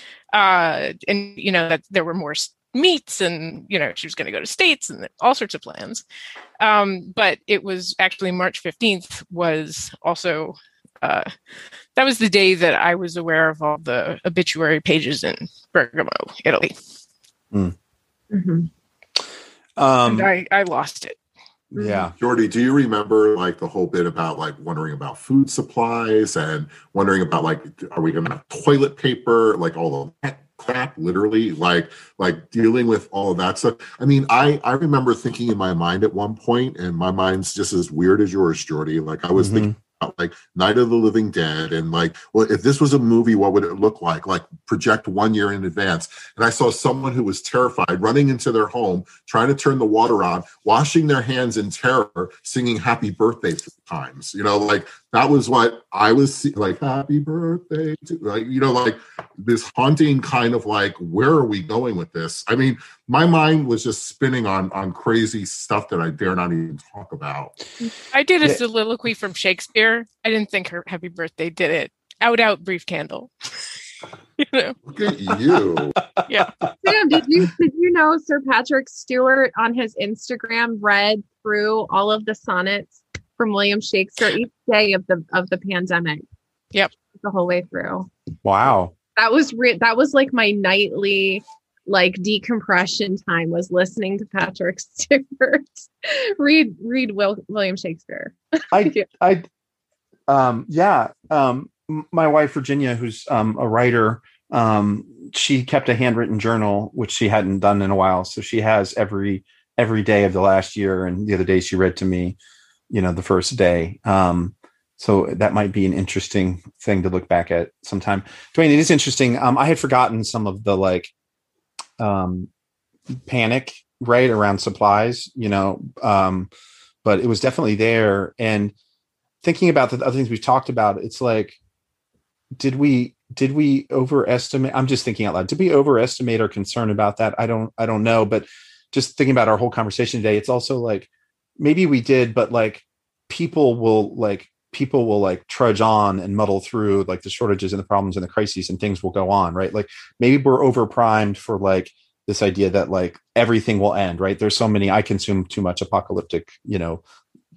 Uh, and you know, that there were more meets, and, you know, she was going to go to states and all sorts of plans. Um, but it was actually March fifteenth was also, uh, that was the day that I was aware of all the obituary pages in Bergamo, Italy.
Mm.
Mm-hmm. Um, and I, I lost it.
Yeah.
Jordy, do you remember like the whole bit about like wondering about food supplies and wondering about like, are we going to have toilet paper, like all of that crap, literally, like like dealing with all of that stuff? I mean, I, I remember thinking in my mind at one point, and my mind's just as weird as yours, Jordy. Like I was mm-hmm. thinking, like Night of the Living Dead, and like, well, if this was a movie, what would it look like? Like project one year in advance. And I saw someone who was terrified running into their home, trying to turn the water on, washing their hands in terror, singing happy birthday three times. You know, like that was what I was see- like, happy birthday to, like, you know, like this haunting kind of like, where are we going with this? I mean, my mind was just spinning on on crazy stuff that I dare not even talk about.
I did a soliloquy from Shakespeare. I didn't think her happy birthday did it. Out, out, brief candle. You know?
Look at you.
Yeah.
Sam, did you did you know Sir Patrick Stewart on his Instagram read through all of the sonnets from William Shakespeare each day of the of the pandemic?
Yep.
The whole way through.
Wow.
That was re- that was like my nightly like decompression time, was listening to Patrick Stewart read read Will, William Shakespeare.
I I um yeah um my wife Virginia, who's um a writer, um she kept a handwritten journal, which she hadn't done in a while, so she has every every day of the last year, and the other day she read to me, you know, the first day. Um so that might be an interesting thing to look back at sometime. Dwayne, it is interesting. um I had forgotten some of the like um panic right around supplies, you know, um but it was definitely there. And thinking about the other things we've talked about, it's like, did we did we overestimate? I'm just thinking out loud. Did we overestimate our concern about that? I don't I don't know. But just thinking about our whole conversation today, it's also like maybe we did, but like people will like people will like trudge on and muddle through like the shortages and the problems and the crises, and things will go on, right? Like maybe we're overprimed for like this idea that like everything will end, right? There's so many, I consume too much apocalyptic, you know,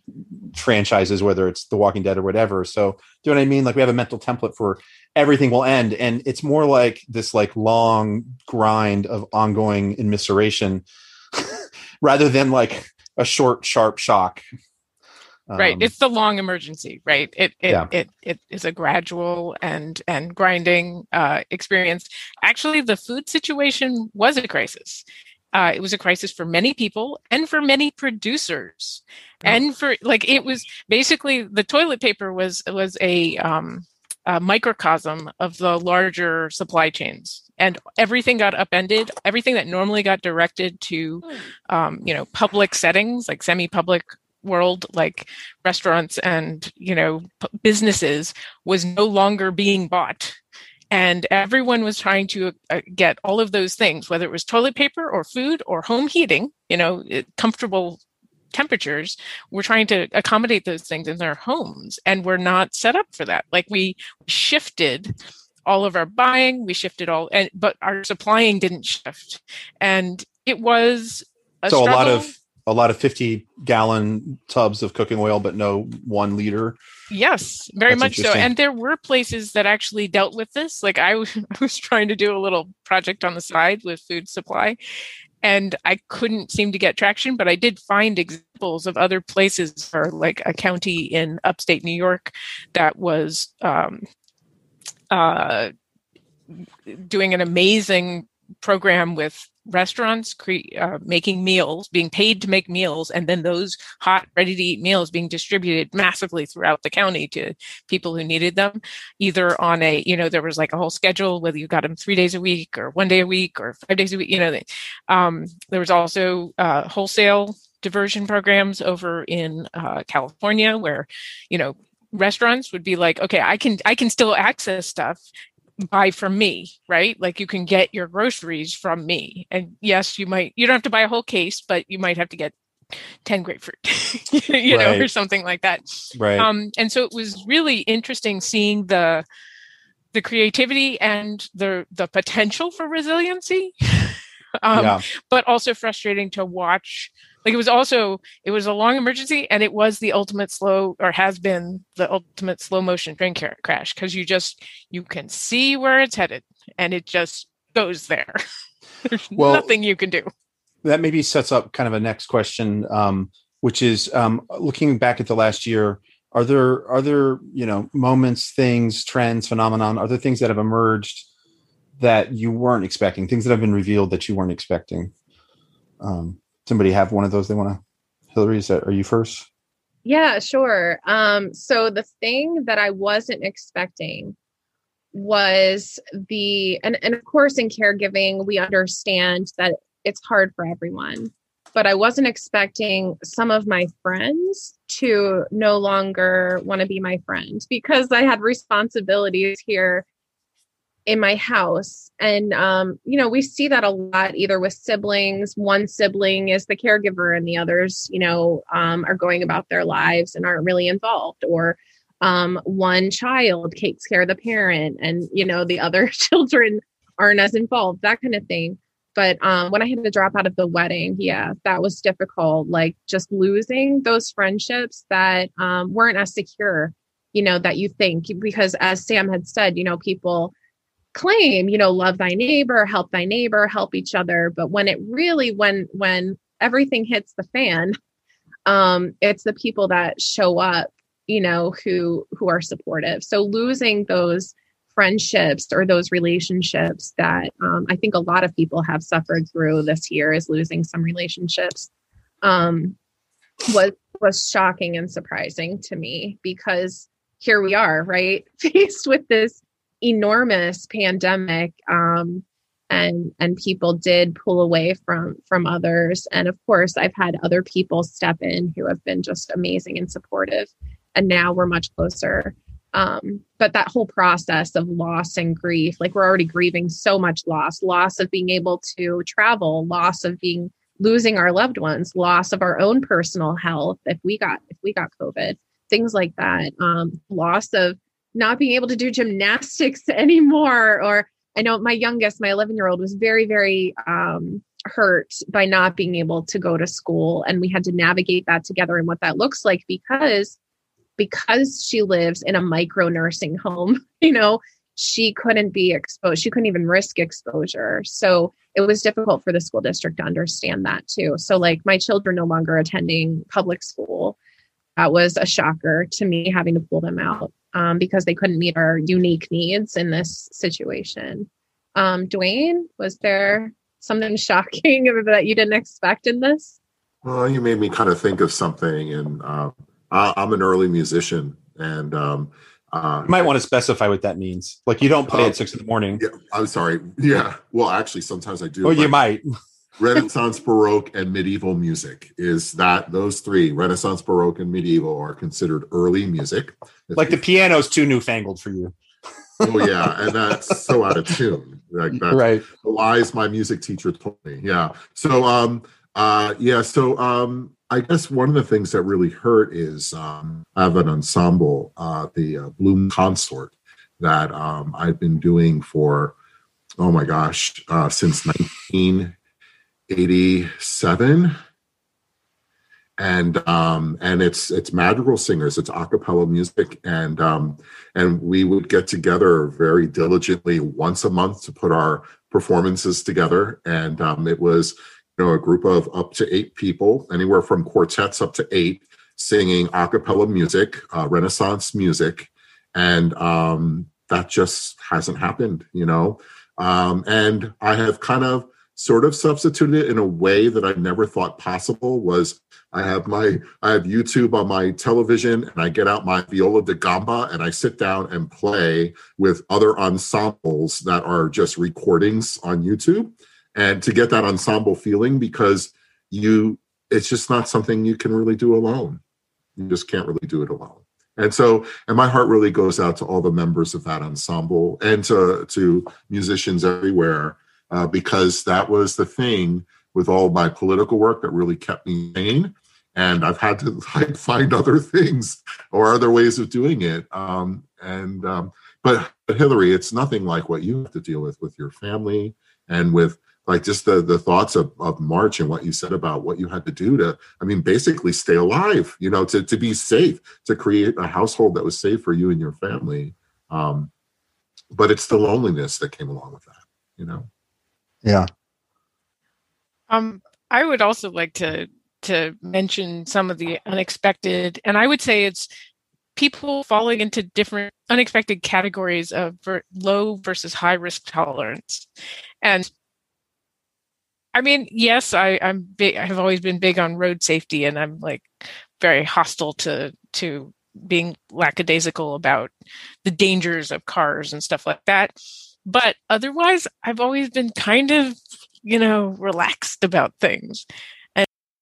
franchises, whether it's The Walking Dead or whatever. So do you know what I mean? Like we have a mental template for everything will end. And it's more like this like long grind of ongoing immiseration rather than like a short, sharp shock.
Right.
Um,
it's the long emergency, right? It it,
yeah.
it it is a gradual and and grinding uh, experience. Actually, the food situation was a crisis. Uh, it was a crisis for many people and for many producers, yeah. and for like it was basically the toilet paper was was a, um, a microcosm of the larger supply chains. And everything got upended. Everything that normally got directed to, um, you know, public settings like semi-public world like restaurants and you know p- businesses was no longer being bought, and everyone was trying to uh, get all of those things, whether it was toilet paper or food or home heating, you know it, comfortable temperatures. We're trying to accommodate those things in their homes, and we're not set up for that. Like we shifted all of our buying, we shifted all and but our supplying didn't shift, and it was a
so
struggle.
a lot of A lot of fifty gallon tubs of cooking oil, but no one liter.
Yes, very
That's
much so. And there were places that actually dealt with this. Like I, w- I was trying to do a little project on the side with food supply, and I couldn't seem to get traction, but I did find examples of other places, or like a county in upstate New York that was um, uh, doing an amazing program with restaurants cre- uh, making meals, being paid to make meals, and then those hot, ready-to-eat meals being distributed massively throughout the county to people who needed them, either on a, you know, there was like a whole schedule, whether you got them three days a week or one day a week or five days a week, you know. Um, there was also uh, wholesale diversion programs over in uh, California where, you know, restaurants would be like, okay, I can, I can still access stuff, buy from me, right? Like you can get your groceries from me. And yes, you might, you don't have to buy a whole case, but you might have to get ten grapefruit, you know,
right.
or something like that.
Right.
Um, and so it was really interesting seeing the, the creativity and the, the potential for resiliency, um, yeah. but also frustrating to watch. Like it was also, it was a long emergency, and it was the ultimate slow, or has been the ultimate slow motion train car- crash. Cause you just, you can see where it's headed and it just goes there. There's well, nothing you can do.
That maybe sets up kind of a next question, um, which is um, looking back at the last year, are there, are there, you know, moments, things, trends, phenomenon, are there things that have emerged that you weren't expecting, things that have been revealed that you weren't expecting? Um, Somebody have one of those they want to, Hillary, is that, are you first?
Yeah, sure. Um, so the thing that I wasn't expecting was the, and, and of course in caregiving, we understand that it's hard for everyone, but I wasn't expecting some of my friends to no longer want to be my friend because I had responsibilities here in my house. And, um, you know, we see that a lot, either with siblings, one sibling is the caregiver and the others, you know, um, are going about their lives and aren't really involved, or um, one child takes care of the parent and, you know, the other children aren't as involved, that kind of thing. But um, when I had to drop out of the wedding, yeah, that was difficult. Like just losing those friendships that um, weren't as secure, you know, that you think, because as Sam had said, you know, people claim, you know, love thy neighbor, help thy neighbor, help each other. But when it really, when, when everything hits the fan, um, it's the people that show up, you know, who, who are supportive. So losing those friendships or those relationships that um, I think a lot of people have suffered through this year, is losing some relationships, um, was, was shocking and surprising to me, because here we are, right, faced with this enormous pandemic, um, and and people did pull away from from others. And of course, I've had other people step in who have been just amazing and supportive, and now we're much closer. Um, but that whole process of loss and grief, like we're already grieving so much loss, loss of being able to travel, loss of being losing our loved ones, loss of our own personal health if we got if we got COVID, things like that, um, loss of not being able to do gymnastics anymore. Or I know my youngest, my eleven year old was very, very um, hurt by not being able to go to school. And we had to navigate that together and what that looks like because, because she lives in a micro nursing home, you know, she couldn't be exposed. She couldn't even risk exposure. So it was difficult for the school district to understand that too. So like my children no longer attending public school. That was a shocker to me, having to pull them out um, because they couldn't meet our unique needs in this situation. Um, Dwayne, was there something shocking that you didn't expect in this?
Well, you made me kind of think of something, and uh, I, I'm an early musician, and um, uh,
you might want to specify what that means. Like you don't play uh, at six in the morning.
Yeah, I'm sorry. Yeah, well, actually, sometimes I do.
Oh, you might.
Renaissance, Baroque, and medieval music is that those three, Renaissance, Baroque, and medieval, are considered early music.
Like the piano's too newfangled for you.
Oh yeah, and that's so out of tune. Like that's
right.
The lies my music teacher told me. Yeah. So um uh yeah, so um I guess one of the things that really hurt is um I have an ensemble, uh the uh, Bloom Consort, that um I've been doing for oh my gosh, uh since nineteen eighty-seven. And um and it's it's madrigal singers, it's a cappella music, and um and we would get together very diligently once a month to put our performances together. And um it was, you know, a group of up to eight people, anywhere from quartets up to eight, singing a cappella music, uh, Renaissance music, and um that just hasn't happened, you know. Um and I have kind of sort of substituted it in a way that I never thought possible. Was I have my I have YouTube on my television, and I get out my viola da gamba and I sit down and play with other ensembles that are just recordings on YouTube, and to get that ensemble feeling, because you it's just not something you can really do alone. You just can't really do it alone. And so, and my heart really goes out to all the members of that ensemble and to, to musicians everywhere. Uh, because that was the thing with all my political work that really kept me sane. And I've had to like find other things or other ways of doing it. Um, and um, but, but Hillary, it's nothing like what you have to deal with with your family and with like just the the thoughts of, of March and what you said about what you had to do to, I mean, basically stay alive, you know, to, to be safe, to create a household that was safe for you and your family. Um, but it's the loneliness that came along with that, you know?
Yeah.
Um, I would also like to to mention some of the unexpected, and I would say it's people falling into different unexpected categories of ver- low versus high risk tolerance. And I mean, yes, I, I'm big. I have always been big on road safety, and I'm like very hostile to to being lackadaisical about the dangers of cars and stuff like that. But otherwise, I've always been kind of, you know, relaxed about things. And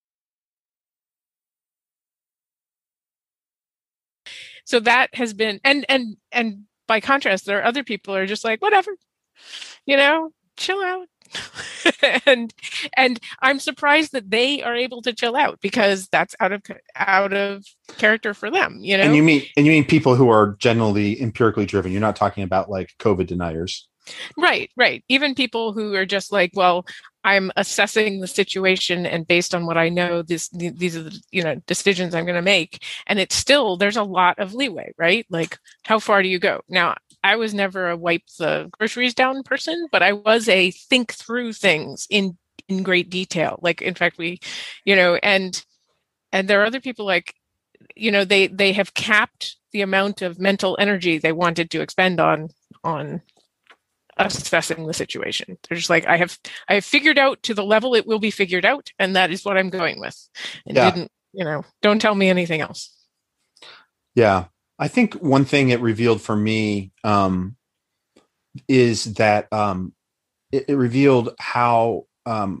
so that has been, and, and, and by contrast, there are other people who are just like, whatever, you know, chill out. and, and I'm surprised that they are able to chill out because that's out of, out of character for them, you know?
And you mean, and you mean people who are generally empirically driven. You're not talking about like COVID deniers.
Right, right. Even people who are just like, well, I'm assessing the situation, and based on what I know, this these are the, you know, decisions I'm going to make. And it's still, there's a lot of leeway, right? Like, how far do you go? Now, I was never a wipe the groceries down person, but I was a think through things in in great detail. Like, in fact, we, you know, and and there are other people like, you know, they they have capped the amount of mental energy they wanted to expend on on. assessing the situation. They're just like, I have, I have figured out to the level it will be figured out, and that is what I'm going with. And yeah. didn't, you know, don't tell me anything else.
Yeah, I think one thing it revealed for me um, is that um, it, it revealed how um,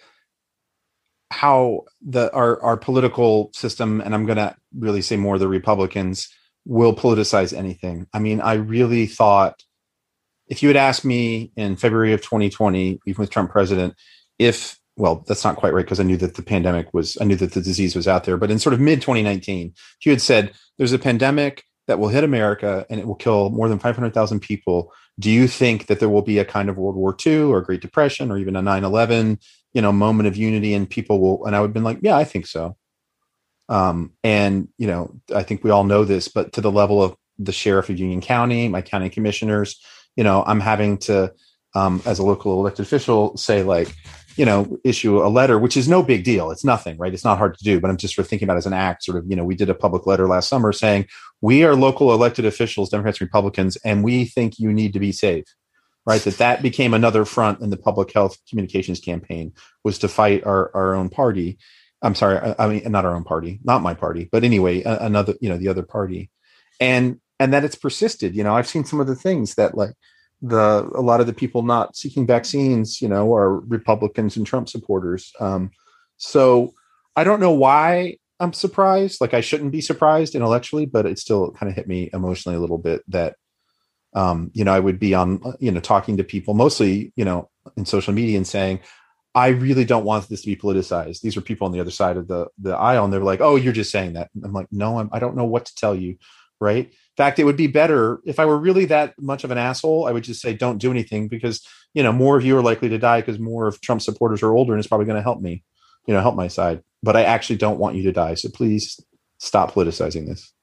how the our our political system, and I'm going to really say more the Republicans, will politicize anything. I mean, I really thought, if you had asked me in February of twenty twenty, even with Trump president, if, well, that's not quite right because I knew that the pandemic was, I knew that the disease was out there, but in sort of mid twenty nineteen, if you had said, there's a pandemic that will hit America and it will kill more than five hundred thousand people, do you think that there will be a kind of World War Two or Great Depression or even a nine eleven you know, moment of unity, and people will, and I would have been like, yeah, I think so. Um, and, you know, I think we all know this, but to the level of the sheriff of Union County, my county commissioners, you know, I'm having to, um, as a local elected official, say like, you know, issue a letter, which is no big deal. It's nothing, right? It's not hard to do, but I'm just sort of thinking about it as an act, sort of, you know, we did a public letter last summer saying, we are local elected officials, Democrats, Republicans, and we think you need to be safe, right? That that became another front in the public health communications campaign, was to fight our, our own party. I'm sorry. I, I mean, not our own party, not my party, but anyway, a, another, you know, the other party. And, and that it's persisted. You know, I've seen some of the things that, like, the a lot of the people not seeking vaccines, you know, are Republicans and Trump supporters. Um, so I don't know why I'm surprised. Like, I shouldn't be surprised intellectually, but it still kind of hit me emotionally a little bit that, um, you know, I would be on, you know, talking to people mostly, you know, in social media and saying, I really don't want this to be politicized. These are people on the other side of the, the aisle. And they're like, oh, you're just saying that. I'm like, no, I'm, I don't know what to tell you. Right. In fact, it would be better if I were really that much of an asshole. I would just say, don't do anything, because, you know, more of you are likely to die because more of Trump supporters are older, and it's probably going to help me, you know, help my side. But I actually don't want you to die. So please stop politicizing this.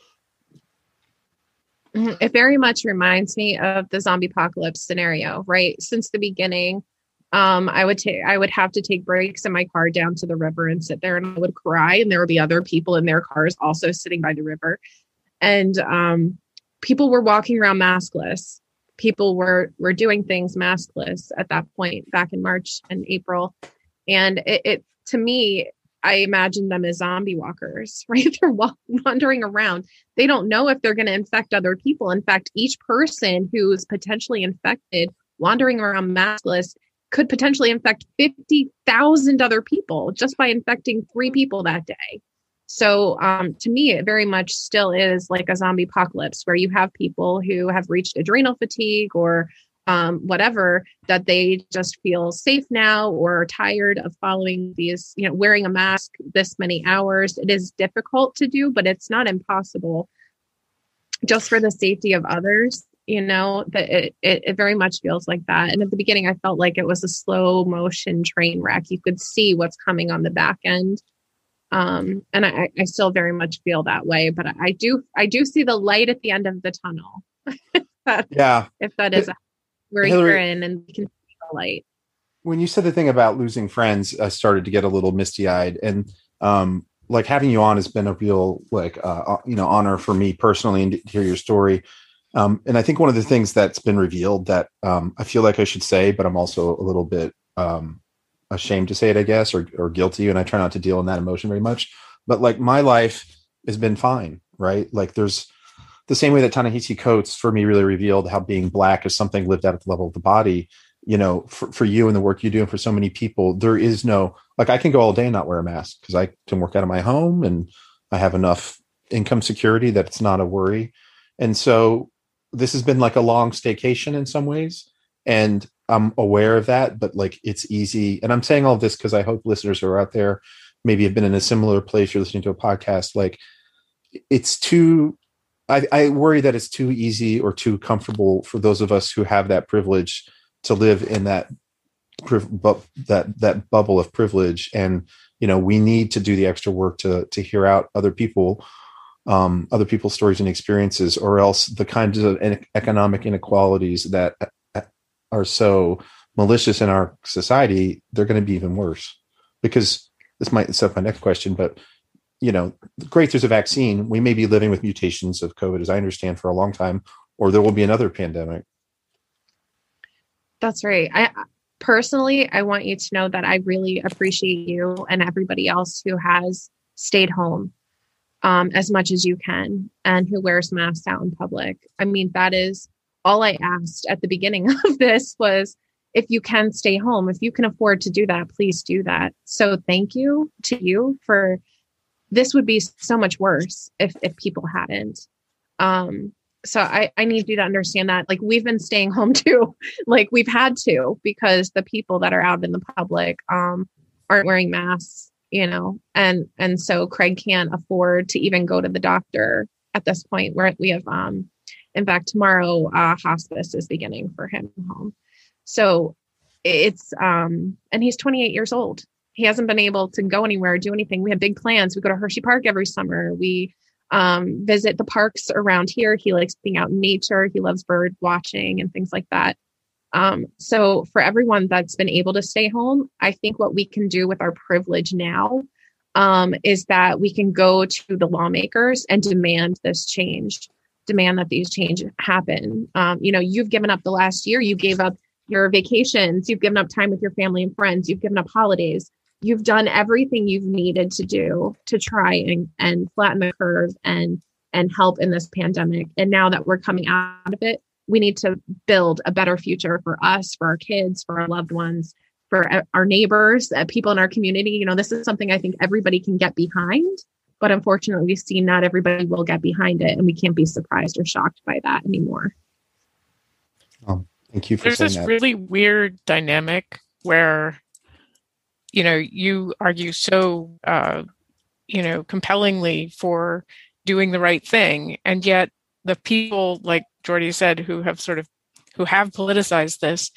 It very much reminds me of the zombie apocalypse scenario, right? Since the beginning, um, I would take, I would have to take breaks in my car down to the river and sit there, and I would cry. And there would be other people in their cars also sitting by the river. And um, people were walking around maskless. People were, were doing things maskless at that point back in March and April. And it, it to me, I imagine them as zombie walkers, right? They're walk- wandering around. They don't know if they're going to infect other people. In fact, each person who's potentially infected wandering around maskless could potentially infect fifty thousand other people just by infecting three people that day. So um, to me, it very much still is like a zombie apocalypse, where you have people who have reached adrenal fatigue or um, whatever, that they just feel safe now or are tired of following these, you know, wearing a mask this many hours. It is difficult to do, but it's not impossible, just for the safety of others. You know, that it, it, it very much feels like that. And at the beginning, I felt like it was a slow motion train wreck. You could see what's coming on the back end. Um, and I, I still very much feel that way, but I do, I do see the light at the end of the tunnel. that,
yeah.
If that is, a, we're
Hillary,
here in and we can see the light.
When you said the thing about losing friends, I started to get a little misty eyed, and, um, like, having you on has been a real, like, uh, you know, honor for me personally, and to hear your story. Um, and I think one of the things that's been revealed that, um, I feel like I should say, but I'm also a little bit, um, ashamed to say it, I guess, or, or guilty. And I try not to deal in that emotion very much, but, like, my life has been fine. Right. Like, there's the same way that Ta-Nehisi Coates for me really revealed how being Black is something lived out at the level of the body, you know, for, for you and the work you do. And for so many people, there is no, like, I can go all day and not wear a mask because I can work out of my home and I have enough income security that it's not a worry. And so this has been like a long staycation in some ways. And I'm aware of that, but, like, it's easy. And I'm saying all of this because I hope listeners who are out there maybe have been in a similar place. You're listening to a podcast. Like, it's too, I, I worry that it's too easy or too comfortable for those of us who have that privilege to live in that, bu- that, that bubble of privilege. And, you know, we need to do the extra work to, to hear out other people, um, other people's stories and experiences, or else the kinds of economic inequalities that are so malicious in our society, they're going to be even worse. Because this might set up my next question, but, you know, great, there's a vaccine. We may be living with mutations of COVID, as I understand, for a long time, or there will be another pandemic.
That's right. I personally, I want you to know that I really appreciate you and everybody else who has stayed home um, as much as you can and who wears masks out in public. I mean, that is all I asked at the beginning of this was, if you can stay home, if you can afford to do that, please do that. So thank you to you for, this would be so much worse if, if people hadn't. Um, so I, I need you to understand that, like, we've been staying home too, like, we've had to, because the people that are out in the public um, aren't wearing masks, you know, and, and so Craig can't afford to even go to the doctor at this point, where we have, um, in fact, tomorrow, uh, hospice is beginning for him home. So it's, um, and he's twenty-eight years old. He hasn't been able to go anywhere, do anything. We have big plans. We go to Hershey Park every summer. We um, visit the parks around here. He likes being out in nature. He loves bird watching and things like that. Um, so for everyone that's been able to stay home, I think what we can do with our privilege now um, is that we can go to the lawmakers and demand this change, demand that these changes happen. Um, you know, you've given up the last year. You gave up your vacations. You've given up time with your family and friends. You've given up holidays. You've done everything you've needed to do to try and, and flatten the curve and, and help in this pandemic. And now that we're coming out of it, we need to build a better future for us, for our kids, for our loved ones, for our neighbors, uh, people in our community. You know, this is something I think everybody can get behind, but unfortunately we see not everybody will get behind it, and we can't be surprised or shocked by that anymore.
Um, thank you for
There's
saying
this
that.
really weird dynamic where, you know, you argue so, uh, you know, compellingly for doing the right thing, and yet the people, like Jordy said, who have sort of, who have politicized this,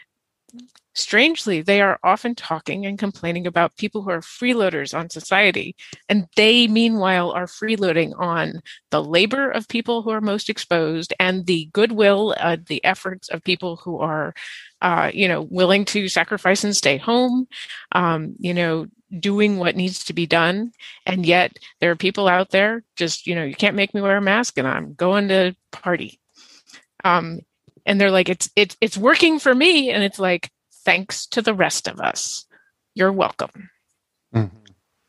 strangely, they are often talking and complaining about people who are freeloaders on society. And they, meanwhile, are freeloading on the labor of people who are most exposed and the goodwill, uh, the efforts of people who are, uh, you know, willing to sacrifice and stay home, um, you know, doing what needs to be done. And yet there are people out there just, you know, you can't make me wear a mask and I'm going to party. Um, and they're like, it's, it's, it's working for me. And it's like, thanks to the rest of us. You're welcome.
Mm-hmm.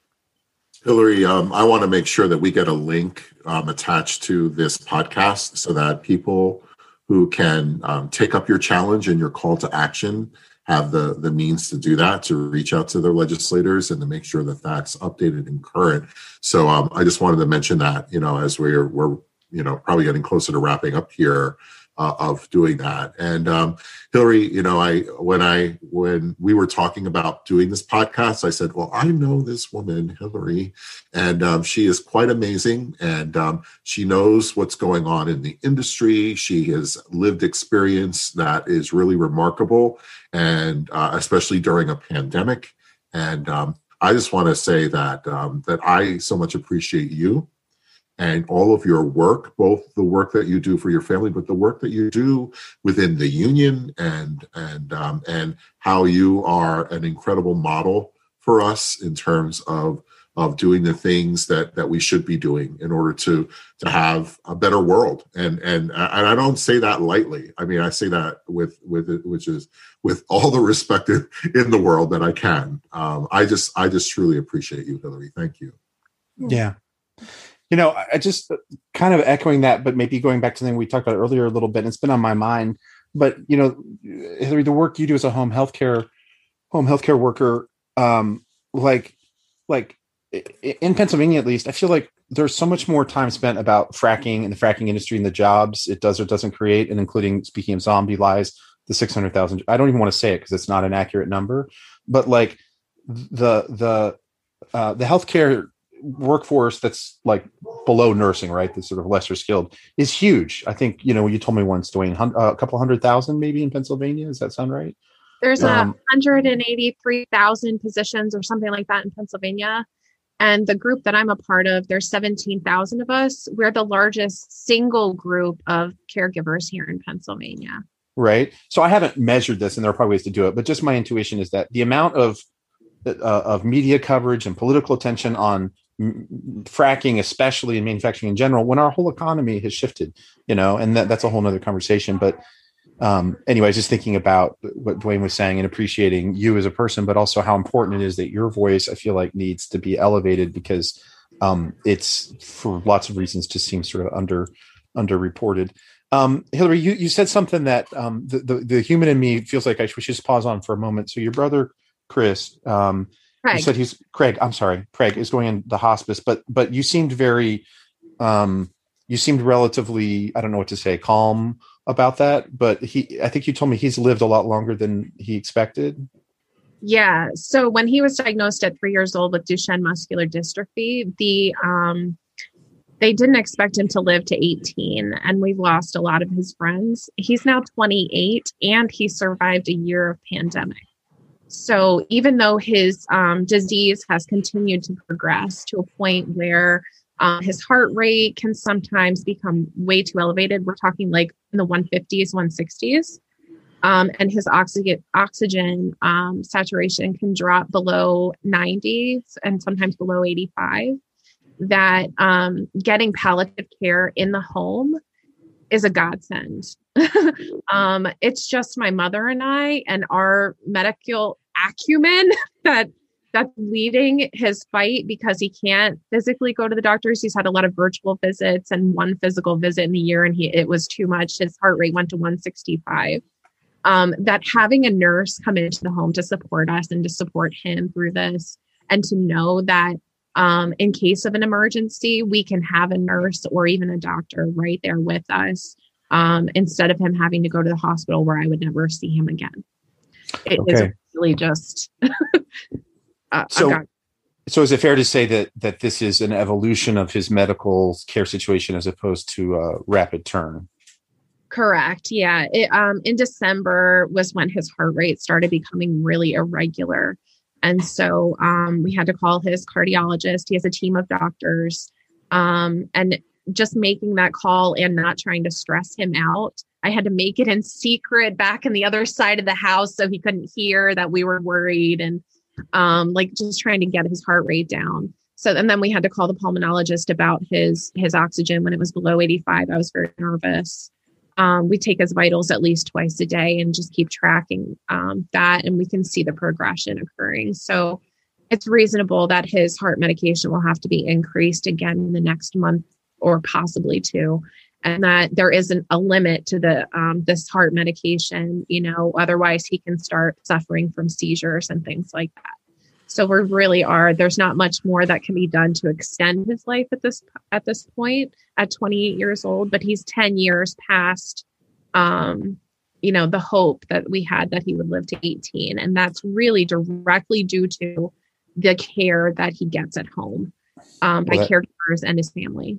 Hillary, um, I want to make sure that we get a link um, attached to this podcast so that people who can um, take up your challenge and your call to action have the, the means to do that, to reach out to their legislators and to make sure that that's updated and current. So um, I just wanted to mention that, you know, as we're, we're, you know, probably getting closer to wrapping up here, Uh, of doing that. And um, Hillary, you know, I when I when we were talking about doing this podcast, I said, well, I know this woman, Hillary, and um, she is quite amazing. And um, she knows what's going on in the industry. She has lived experience that is really remarkable, and uh, especially during a pandemic. And um, I just want to say that um, that I so much appreciate you and all of your work, both the work that you do for your family, but the work that you do within the union, and and um, and how you are an incredible model for us in terms of of doing the things that that we should be doing in order to to have a better world. And and and I don't say that lightly. I mean, I say that with with it, which is with all the respect in the world that I can. Um, I just I just truly appreciate you, Hillary. Thank you.
Yeah. You know, I just kind of echoing that, but maybe going back to something we talked about earlier a little bit, and it's been on my mind. But, you know, Hillary, the work you do as a home healthcare, home healthcare worker, um, like, like in Pennsylvania, at least, I feel like there's so much more time spent about fracking and the fracking industry and the jobs it does or doesn't create, and including, speaking of zombie lies, the six hundred thousand. I don't even want to say it because it's not an accurate number, but like the, the, uh, the healthcare workforce that's like below nursing, right? That's sort of lesser skilled is huge. I think, you know, you told me once, Dwayne, a couple hundred thousand maybe in Pennsylvania. Does that sound right?
There's um, a one hundred eighty-three thousand positions or something like that in Pennsylvania. And the group that I'm a part of, there's seventeen thousand of us. We're the largest single group of caregivers here in Pennsylvania.
Right. So I haven't measured this, and there are probably ways to do it, but just my intuition is that the amount of uh, of media coverage and political attention on fracking, especially in manufacturing in general, when our whole economy has shifted, you know, and that, that's a whole nother conversation. But um, anyways, just thinking about what Dwayne was saying and appreciating you as a person, but also how important it is that your voice, I feel like, needs to be elevated, because um, it's, for lots of reasons, just seems sort of under underreported. Um, Hillary, you, you said something that um, the, the, the human in me feels like I should just pause on for a moment. So your brother, Chris, um, Craig. You said he's Craig. I'm sorry, Craig is going in the hospice, but but you seemed very, um, you seemed relatively, I don't know what to say, calm about that. But he, I think you told me he's lived a lot longer than he expected.
Yeah. So when he was diagnosed at three years old with Duchenne muscular dystrophy, the um, they didn't expect him to live to eighteen, and we've lost a lot of his friends. He's now twenty-eight, and he survived a year of pandemic. So even though his um, disease has continued to progress to a point where uh, his heart rate can sometimes become way too elevated, we're talking like in the one fifties, one sixties, um, and his oxygen, oxygen um, saturation can drop below nineties and sometimes below eighty-five, that um, getting palliative care in the home is a godsend. um, it's just my mother and I and our medical acumen that that's leading his fight, because he can't physically go to the doctors. He's had a lot of virtual visits and one physical visit in the year, and he it was too much. His heart rate went to one sixty-five. Um, that having a nurse come into the home to support us and to support him through this, and to know that Um, in case of an emergency, we can have a nurse or even a doctor right there with us, um, instead of him having to go to the hospital where I would never see him again. It okay. is really just. uh,
so, so is it fair to say that that this is an evolution of his medical care situation as opposed to a rapid turn?
Correct. Yeah. It, um, in December was when his heart rate started becoming really irregular. And so um, we had to call his cardiologist. He has a team of doctors. Um, and just making that call and not trying to stress him out. I had to make it in secret back in the other side of the house so he couldn't hear that we were worried, and um, like just trying to get his heart rate down. So, and then we had to call the pulmonologist about his his oxygen when it was below eighty-five. I was very nervous. Um, we take his vitals at least twice a day and just keep tracking um, that, and we can see the progression occurring. So it's reasonable that his heart medication will have to be increased again in the next month or possibly two, and that there isn't a limit to the um, this heart medication. You know, otherwise he can start suffering from seizures and things like that. So we really are, there's not much more that can be done to extend his life at this at this point at twenty-eight years old, but he's ten years past, um, you know, the hope that we had that he would live to eighteen. And that's really directly due to the care that he gets at home um, by well, that, caregivers and his family.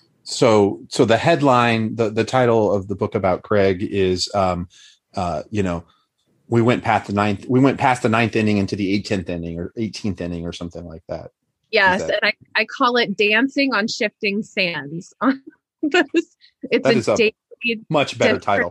So, so the headline, the, the title of the book about Craig is, um, uh, you know, we went past the ninth. We went past the ninth inning into the eighteenth inning or eighteenth inning or something like that.
Yes,
that,
and I, I call it dancing on shifting sands. it's
that is a daily, much better title.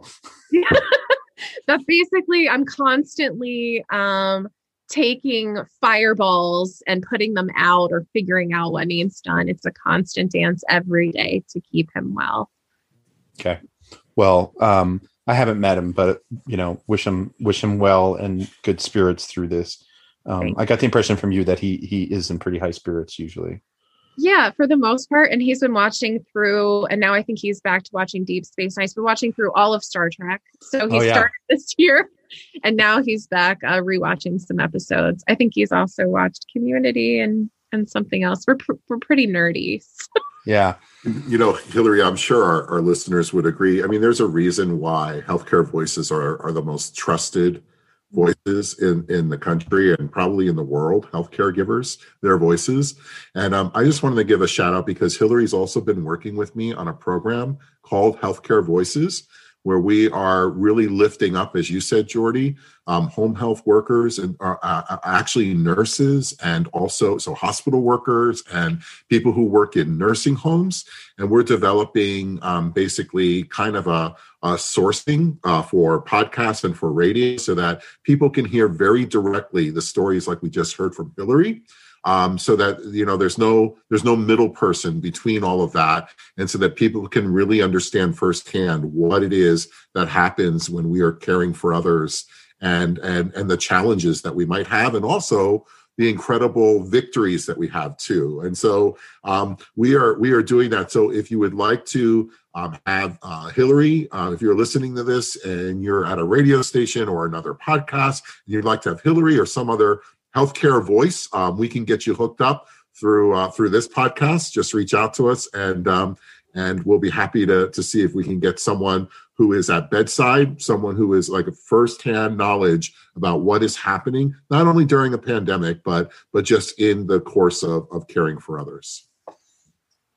That basically, I'm constantly um, taking fireballs and putting them out or figuring out what needs done. It's a constant dance every day to keep him well.
Okay, well. Um, I haven't met him, but you know, wish him wish him well and good spirits through this. Um, I got the impression from you that he he is in pretty high spirits usually.
Yeah, for the most part, and he's been watching through, and now I think he's back to watching Deep Space Nine. He's been watching through all of Star Trek, so he oh, yeah. started this year, and now he's back uh, rewatching some episodes. I think he's also watched Community and and something else. We're pr- we're pretty nerdy. So.
Yeah.
You know, Hillary, I'm sure our, our listeners would agree. I mean, there's a reason why healthcare voices are, are the most trusted voices in, in the country and probably in the world, healthcare givers, their voices. And um, I just wanted to give a shout out because Hillary's also been working with me on a program called Healthcare Voices, where we are really lifting up, as you said, Jordy, um, home health workers and uh, uh, actually nurses and also so hospital workers and people who work in nursing homes. And we're developing um, basically kind of a, a sourcing uh, for podcasts and for radio so that people can hear very directly the stories like we just heard from Hillary. Um, so that, you know, there's no there's no middle person between all of that. And so that people can really understand firsthand what it is that happens when we are caring for others and and and the challenges that we might have, and also the incredible victories that we have too. And so um, we are we are doing that. So if you would like to um, have uh, Hillary, uh, if you're listening to this and you're at a radio station or another podcast, and you'd like to have Hillary or some other healthcare voice, um, we can get you hooked up through uh, through this podcast. Just reach out to us, and um, and we'll be happy to to see if we can get someone who is at bedside, someone who is like a firsthand knowledge about what is happening, not only during a pandemic, but but just in the course of of caring for others.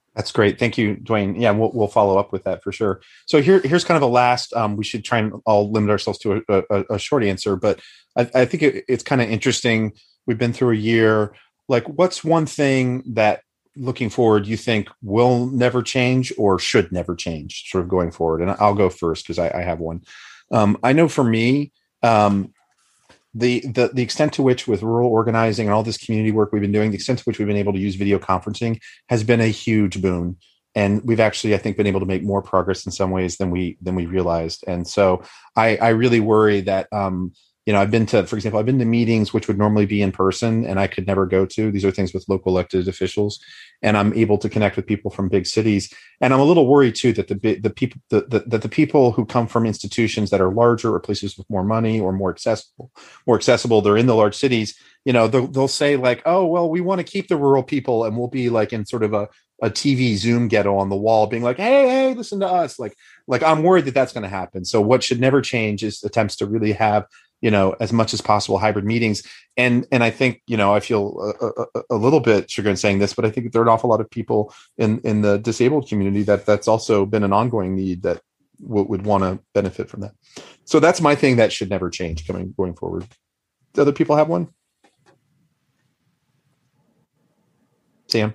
That's great. Thank you, Dwayne. Yeah, we'll, we'll follow up with that for sure. So here, here's kind of a last, um, we should try and all limit ourselves to a, a, a short answer, but I, I think it, it's kind of interesting. We've been through a year. Like, what's one thing that looking forward, you think will never change or should never change sort of going forward? And I'll go first because I, I have one. Um, I know for me, um, the, the, the extent to which with rural organizing and all this community work we've been doing, the extent to which we've been able to use video conferencing has been a huge boon. And we've actually, I think, been able to make more progress in some ways than we, than we realized. And so I, I really worry that, um, you know, I've been to, for example, I've been to meetings which would normally be in person and I could never go to. These are things with local elected officials, and I'm able to connect with people from big cities. And I'm a little worried too that the the people the, the, that the people who come from institutions that are larger or places with more money or more accessible, more accessible, they're in the large cities. You know, they'll, they'll say like, oh, well, we want to keep the rural people, and we'll be like in sort of a a T V Zoom ghetto on the wall, being like, hey, hey, listen to us. Like, like I'm worried that that's going to happen. So what should never change is attempts to really have, you know, as much as possible hybrid meetings. And, and I think, you know, I feel a, a, a little bit chagrined saying this, but I think there are an awful lot of people in, in the disabled community that that's also been an ongoing need that w- would want to benefit from that. So that's my thing that should never change coming, going forward. Do other people have one? Sam?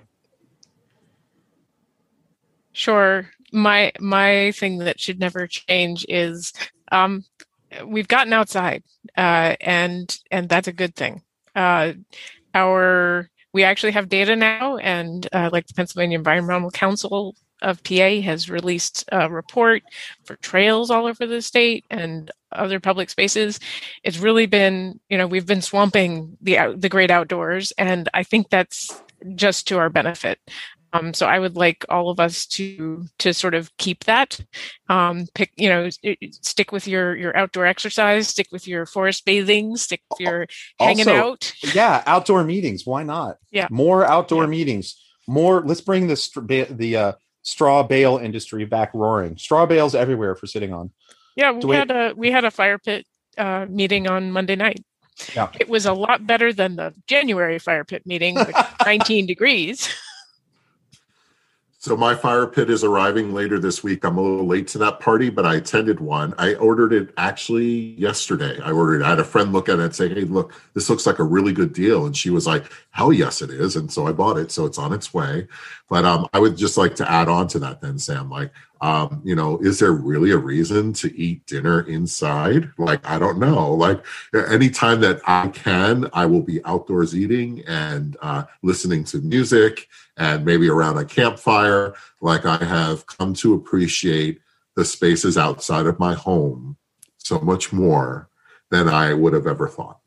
Sure. My, my thing that should never change is, um, we've gotten outside, uh, and and that's a good thing. Uh, our we actually have data now, and uh, like the Pennsylvania Environmental Council of P A has released a report for trails all over the state and other public spaces. It's really been, you know, we've been swamping the the great outdoors, and I think that's just to our benefit. Um, so I would like all of us to to sort of keep that, um, pick, you know, stick with your your outdoor exercise, stick with your forest bathing, stick with your hanging
also,
out.
Yeah, outdoor meetings. Why not?
Yeah,
more outdoor
yeah.
meetings. More. Let's bring the the uh, straw bale industry back roaring. Straw bales everywhere for sitting on.
Yeah, we
Do
had
we...
a we had a fire pit uh, meeting on Monday night.
Yeah,
it was a lot better than the January fire pit meeting, with nineteen degrees.
So my fire pit is arriving later this week. I'm a little late to that party, but I attended one. I ordered it actually yesterday. I ordered it. I had a friend look at it and say, hey, look, this looks like a really good deal. And she was like, hell yes, it is. And so I bought it. So it's on its way. But um, I would just like to add on to that then, Sam, like, um, you know, is there really a reason to eat dinner inside? Like, I don't know. Like anytime that I can, I will be outdoors eating and uh, listening to music and maybe around a campfire. Like I have come to appreciate the spaces outside of my home so much more than I would have ever thought.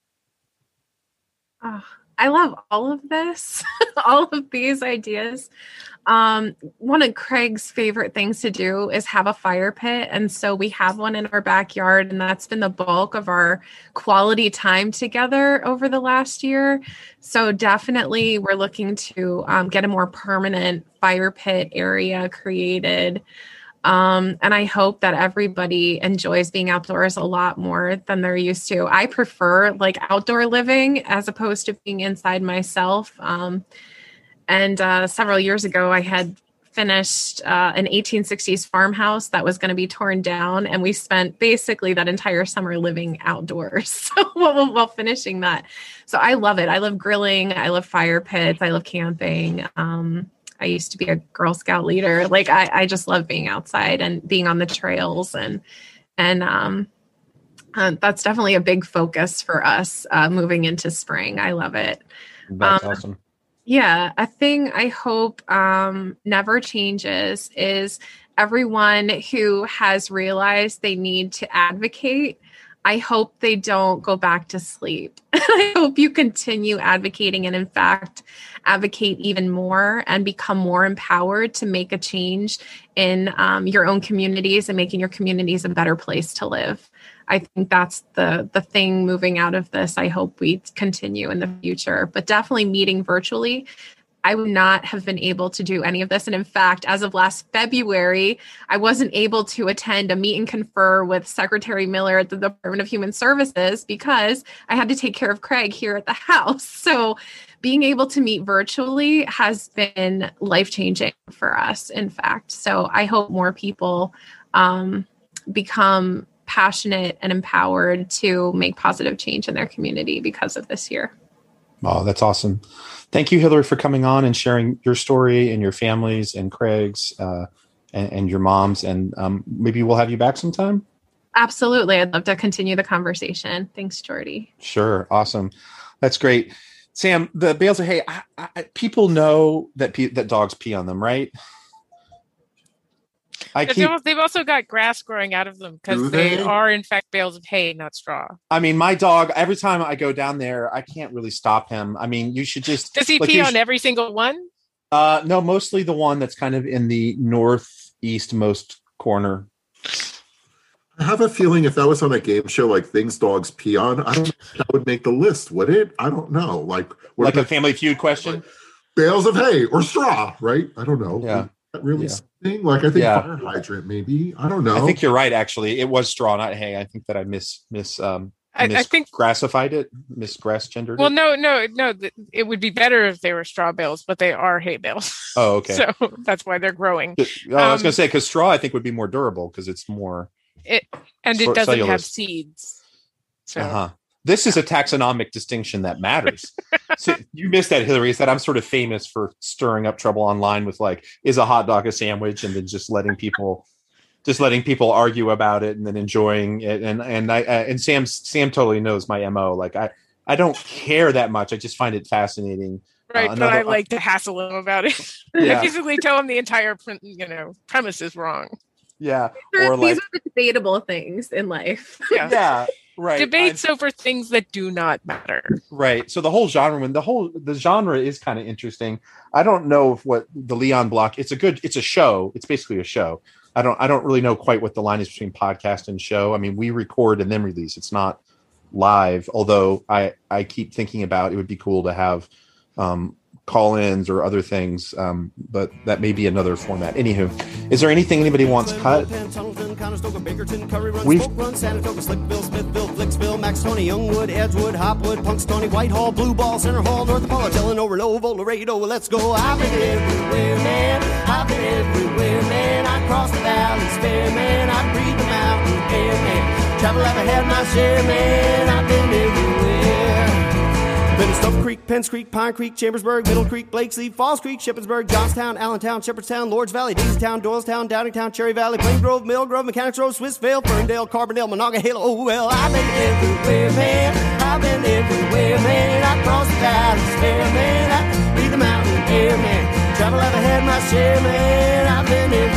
Oh, I love all of this, all of these ideas. Um, one of Craig's favorite things to do is have a fire pit. And so we have one in our backyard, and that's been the bulk of our quality time together over the last year. So definitely we're looking to um, get a more permanent fire pit area created. Um, and I hope that everybody enjoys being outdoors a lot more than they're used to. I prefer like outdoor living as opposed to being inside myself. Um, And uh, several years ago, I had finished uh, an eighteen sixties farmhouse that was going to be torn down. And we spent basically that entire summer living outdoors so, while, while finishing that. So I love it. I love grilling. I love fire pits. I love camping. Um, I used to be a Girl Scout leader. Like I, I just love being outside and being on the trails. And, and um, uh, that's definitely a big focus for us uh, moving into spring. I love it.
That's
um,
awesome.
Yeah, a thing I hope um, never changes is everyone who has realized they need to advocate. I hope they don't go back to sleep. I hope you continue advocating and, in fact, advocate even more and become more empowered to make a change in um, your own communities and making your communities a better place to live. I think that's the the thing moving out of this. I hope we continue in the future, but definitely meeting virtually I would not have been able to do any of this. And in fact, as of last February, I wasn't able to attend a meet and confer with Secretary Miller at the Department of Human Services because I had to take care of Craig here at the house. So being able to meet virtually has been life-changing for us, in fact. So I hope more people um, become passionate and empowered to make positive change in their community because of this year.
Oh, that's awesome. Thank you, Hillary, for coming on and sharing your story and your family's and Craig's uh, and, and your mom's. And um, maybe we'll have you back sometime.
Absolutely. I'd love to continue the conversation. Thanks, Jordy.
Sure. Awesome. That's great. Sam, the bales of hay, I, I, people know that pe- that dogs pee on them, right? I keep,
they've also got grass growing out of them because they are, in fact, bales of hay, not straw.
I mean, my dog, every time I go down there, I can't really stop him. I mean, you should just...
Does he like, pee on sh- every single one?
Uh, no, mostly the one that's kind of in the northeastmost corner.
I have a feeling if that was on a game show like Things Dogs Pee On, I don't know if that would make the list, would it? I don't know. Like,
like a Family Feud question?
Like, bales of hay or straw, right? I don't know.
Yeah.
Really
yeah.
thing? Like I think
yeah.
fire hydrant, maybe. I don't know.
I think you're right. Actually, it was straw, not hay. I think that I miss miss um
I,
mis-
I think
grassified it, misgrass gendered.
Well,
it.
no, no, no. It would be better if they were straw bales, but they are hay bales.
Oh, okay.
So that's why they're growing.
Oh, um, I was going to say because straw, I think would be more durable because it's more.
It and it doesn't cellulose. have seeds. So.
Uh-huh. This is a taxonomic distinction that matters. So you missed that, Hillary. Is that I'm sort of famous for stirring up trouble online with like, is a hot dog a sandwich, and then just letting people, just letting people argue about it, and then enjoying it. And and I uh, and Sam Sam totally knows my M O. Like I I don't care that much. I just find it fascinating.
Right,
uh, another,
but I like to hassle him about it.
Yeah.
I basically tell him the entire you know premise is wrong.
Yeah,
These
or like
are the debatable things in life.
Yeah.
yeah. Right.
Debates
I'm,
over things that do not matter.
Right. So the whole genre, when the whole the genre is kind of interesting. I don't know if what the Leon block. It's a good. It's a show. It's basically a show. I don't. I don't really know quite what the line is between podcast and show. I mean, we record and then release. It's not live. Although I I keep thinking about it would be cool to have um, call-ins or other things. Um, but that may be another format. Anywho, is there anything anybody wants cut? We've
Flicksville, Max Tony, Youngwood, Edgewood, Hopwood, Punxsutawney, Whitehall, Blue Ball, Center Hall, North Apollo, Delano, Novo, Laredo. Let's go. I've been everywhere, man. I've been everywhere, man. I crossed the valleys fair, man. I breathe the mountain air, man. Travel, I've had my share, man. I've been everywhere. Been to Stuff Creek, Penns Creek, Pine Creek, Chambersburg, Middle Creek, Blakesley, Falls Creek, Shippensburg, Johnstown, Allentown, Shepherdstown, Lords Valley, Daisytown, Doylestown, Downingtown, Cherry Valley, Plain Grove, Mill Grove, Mechanics Road, Swissvale, Ferndale, Carbondale, Monongahela. Oh, well, I've been everywhere, man. I've been everywhere, man. I crossed the valleys fair, man. I breathe the mountain air, man. Travel, I've had my share, man. I've been everywhere.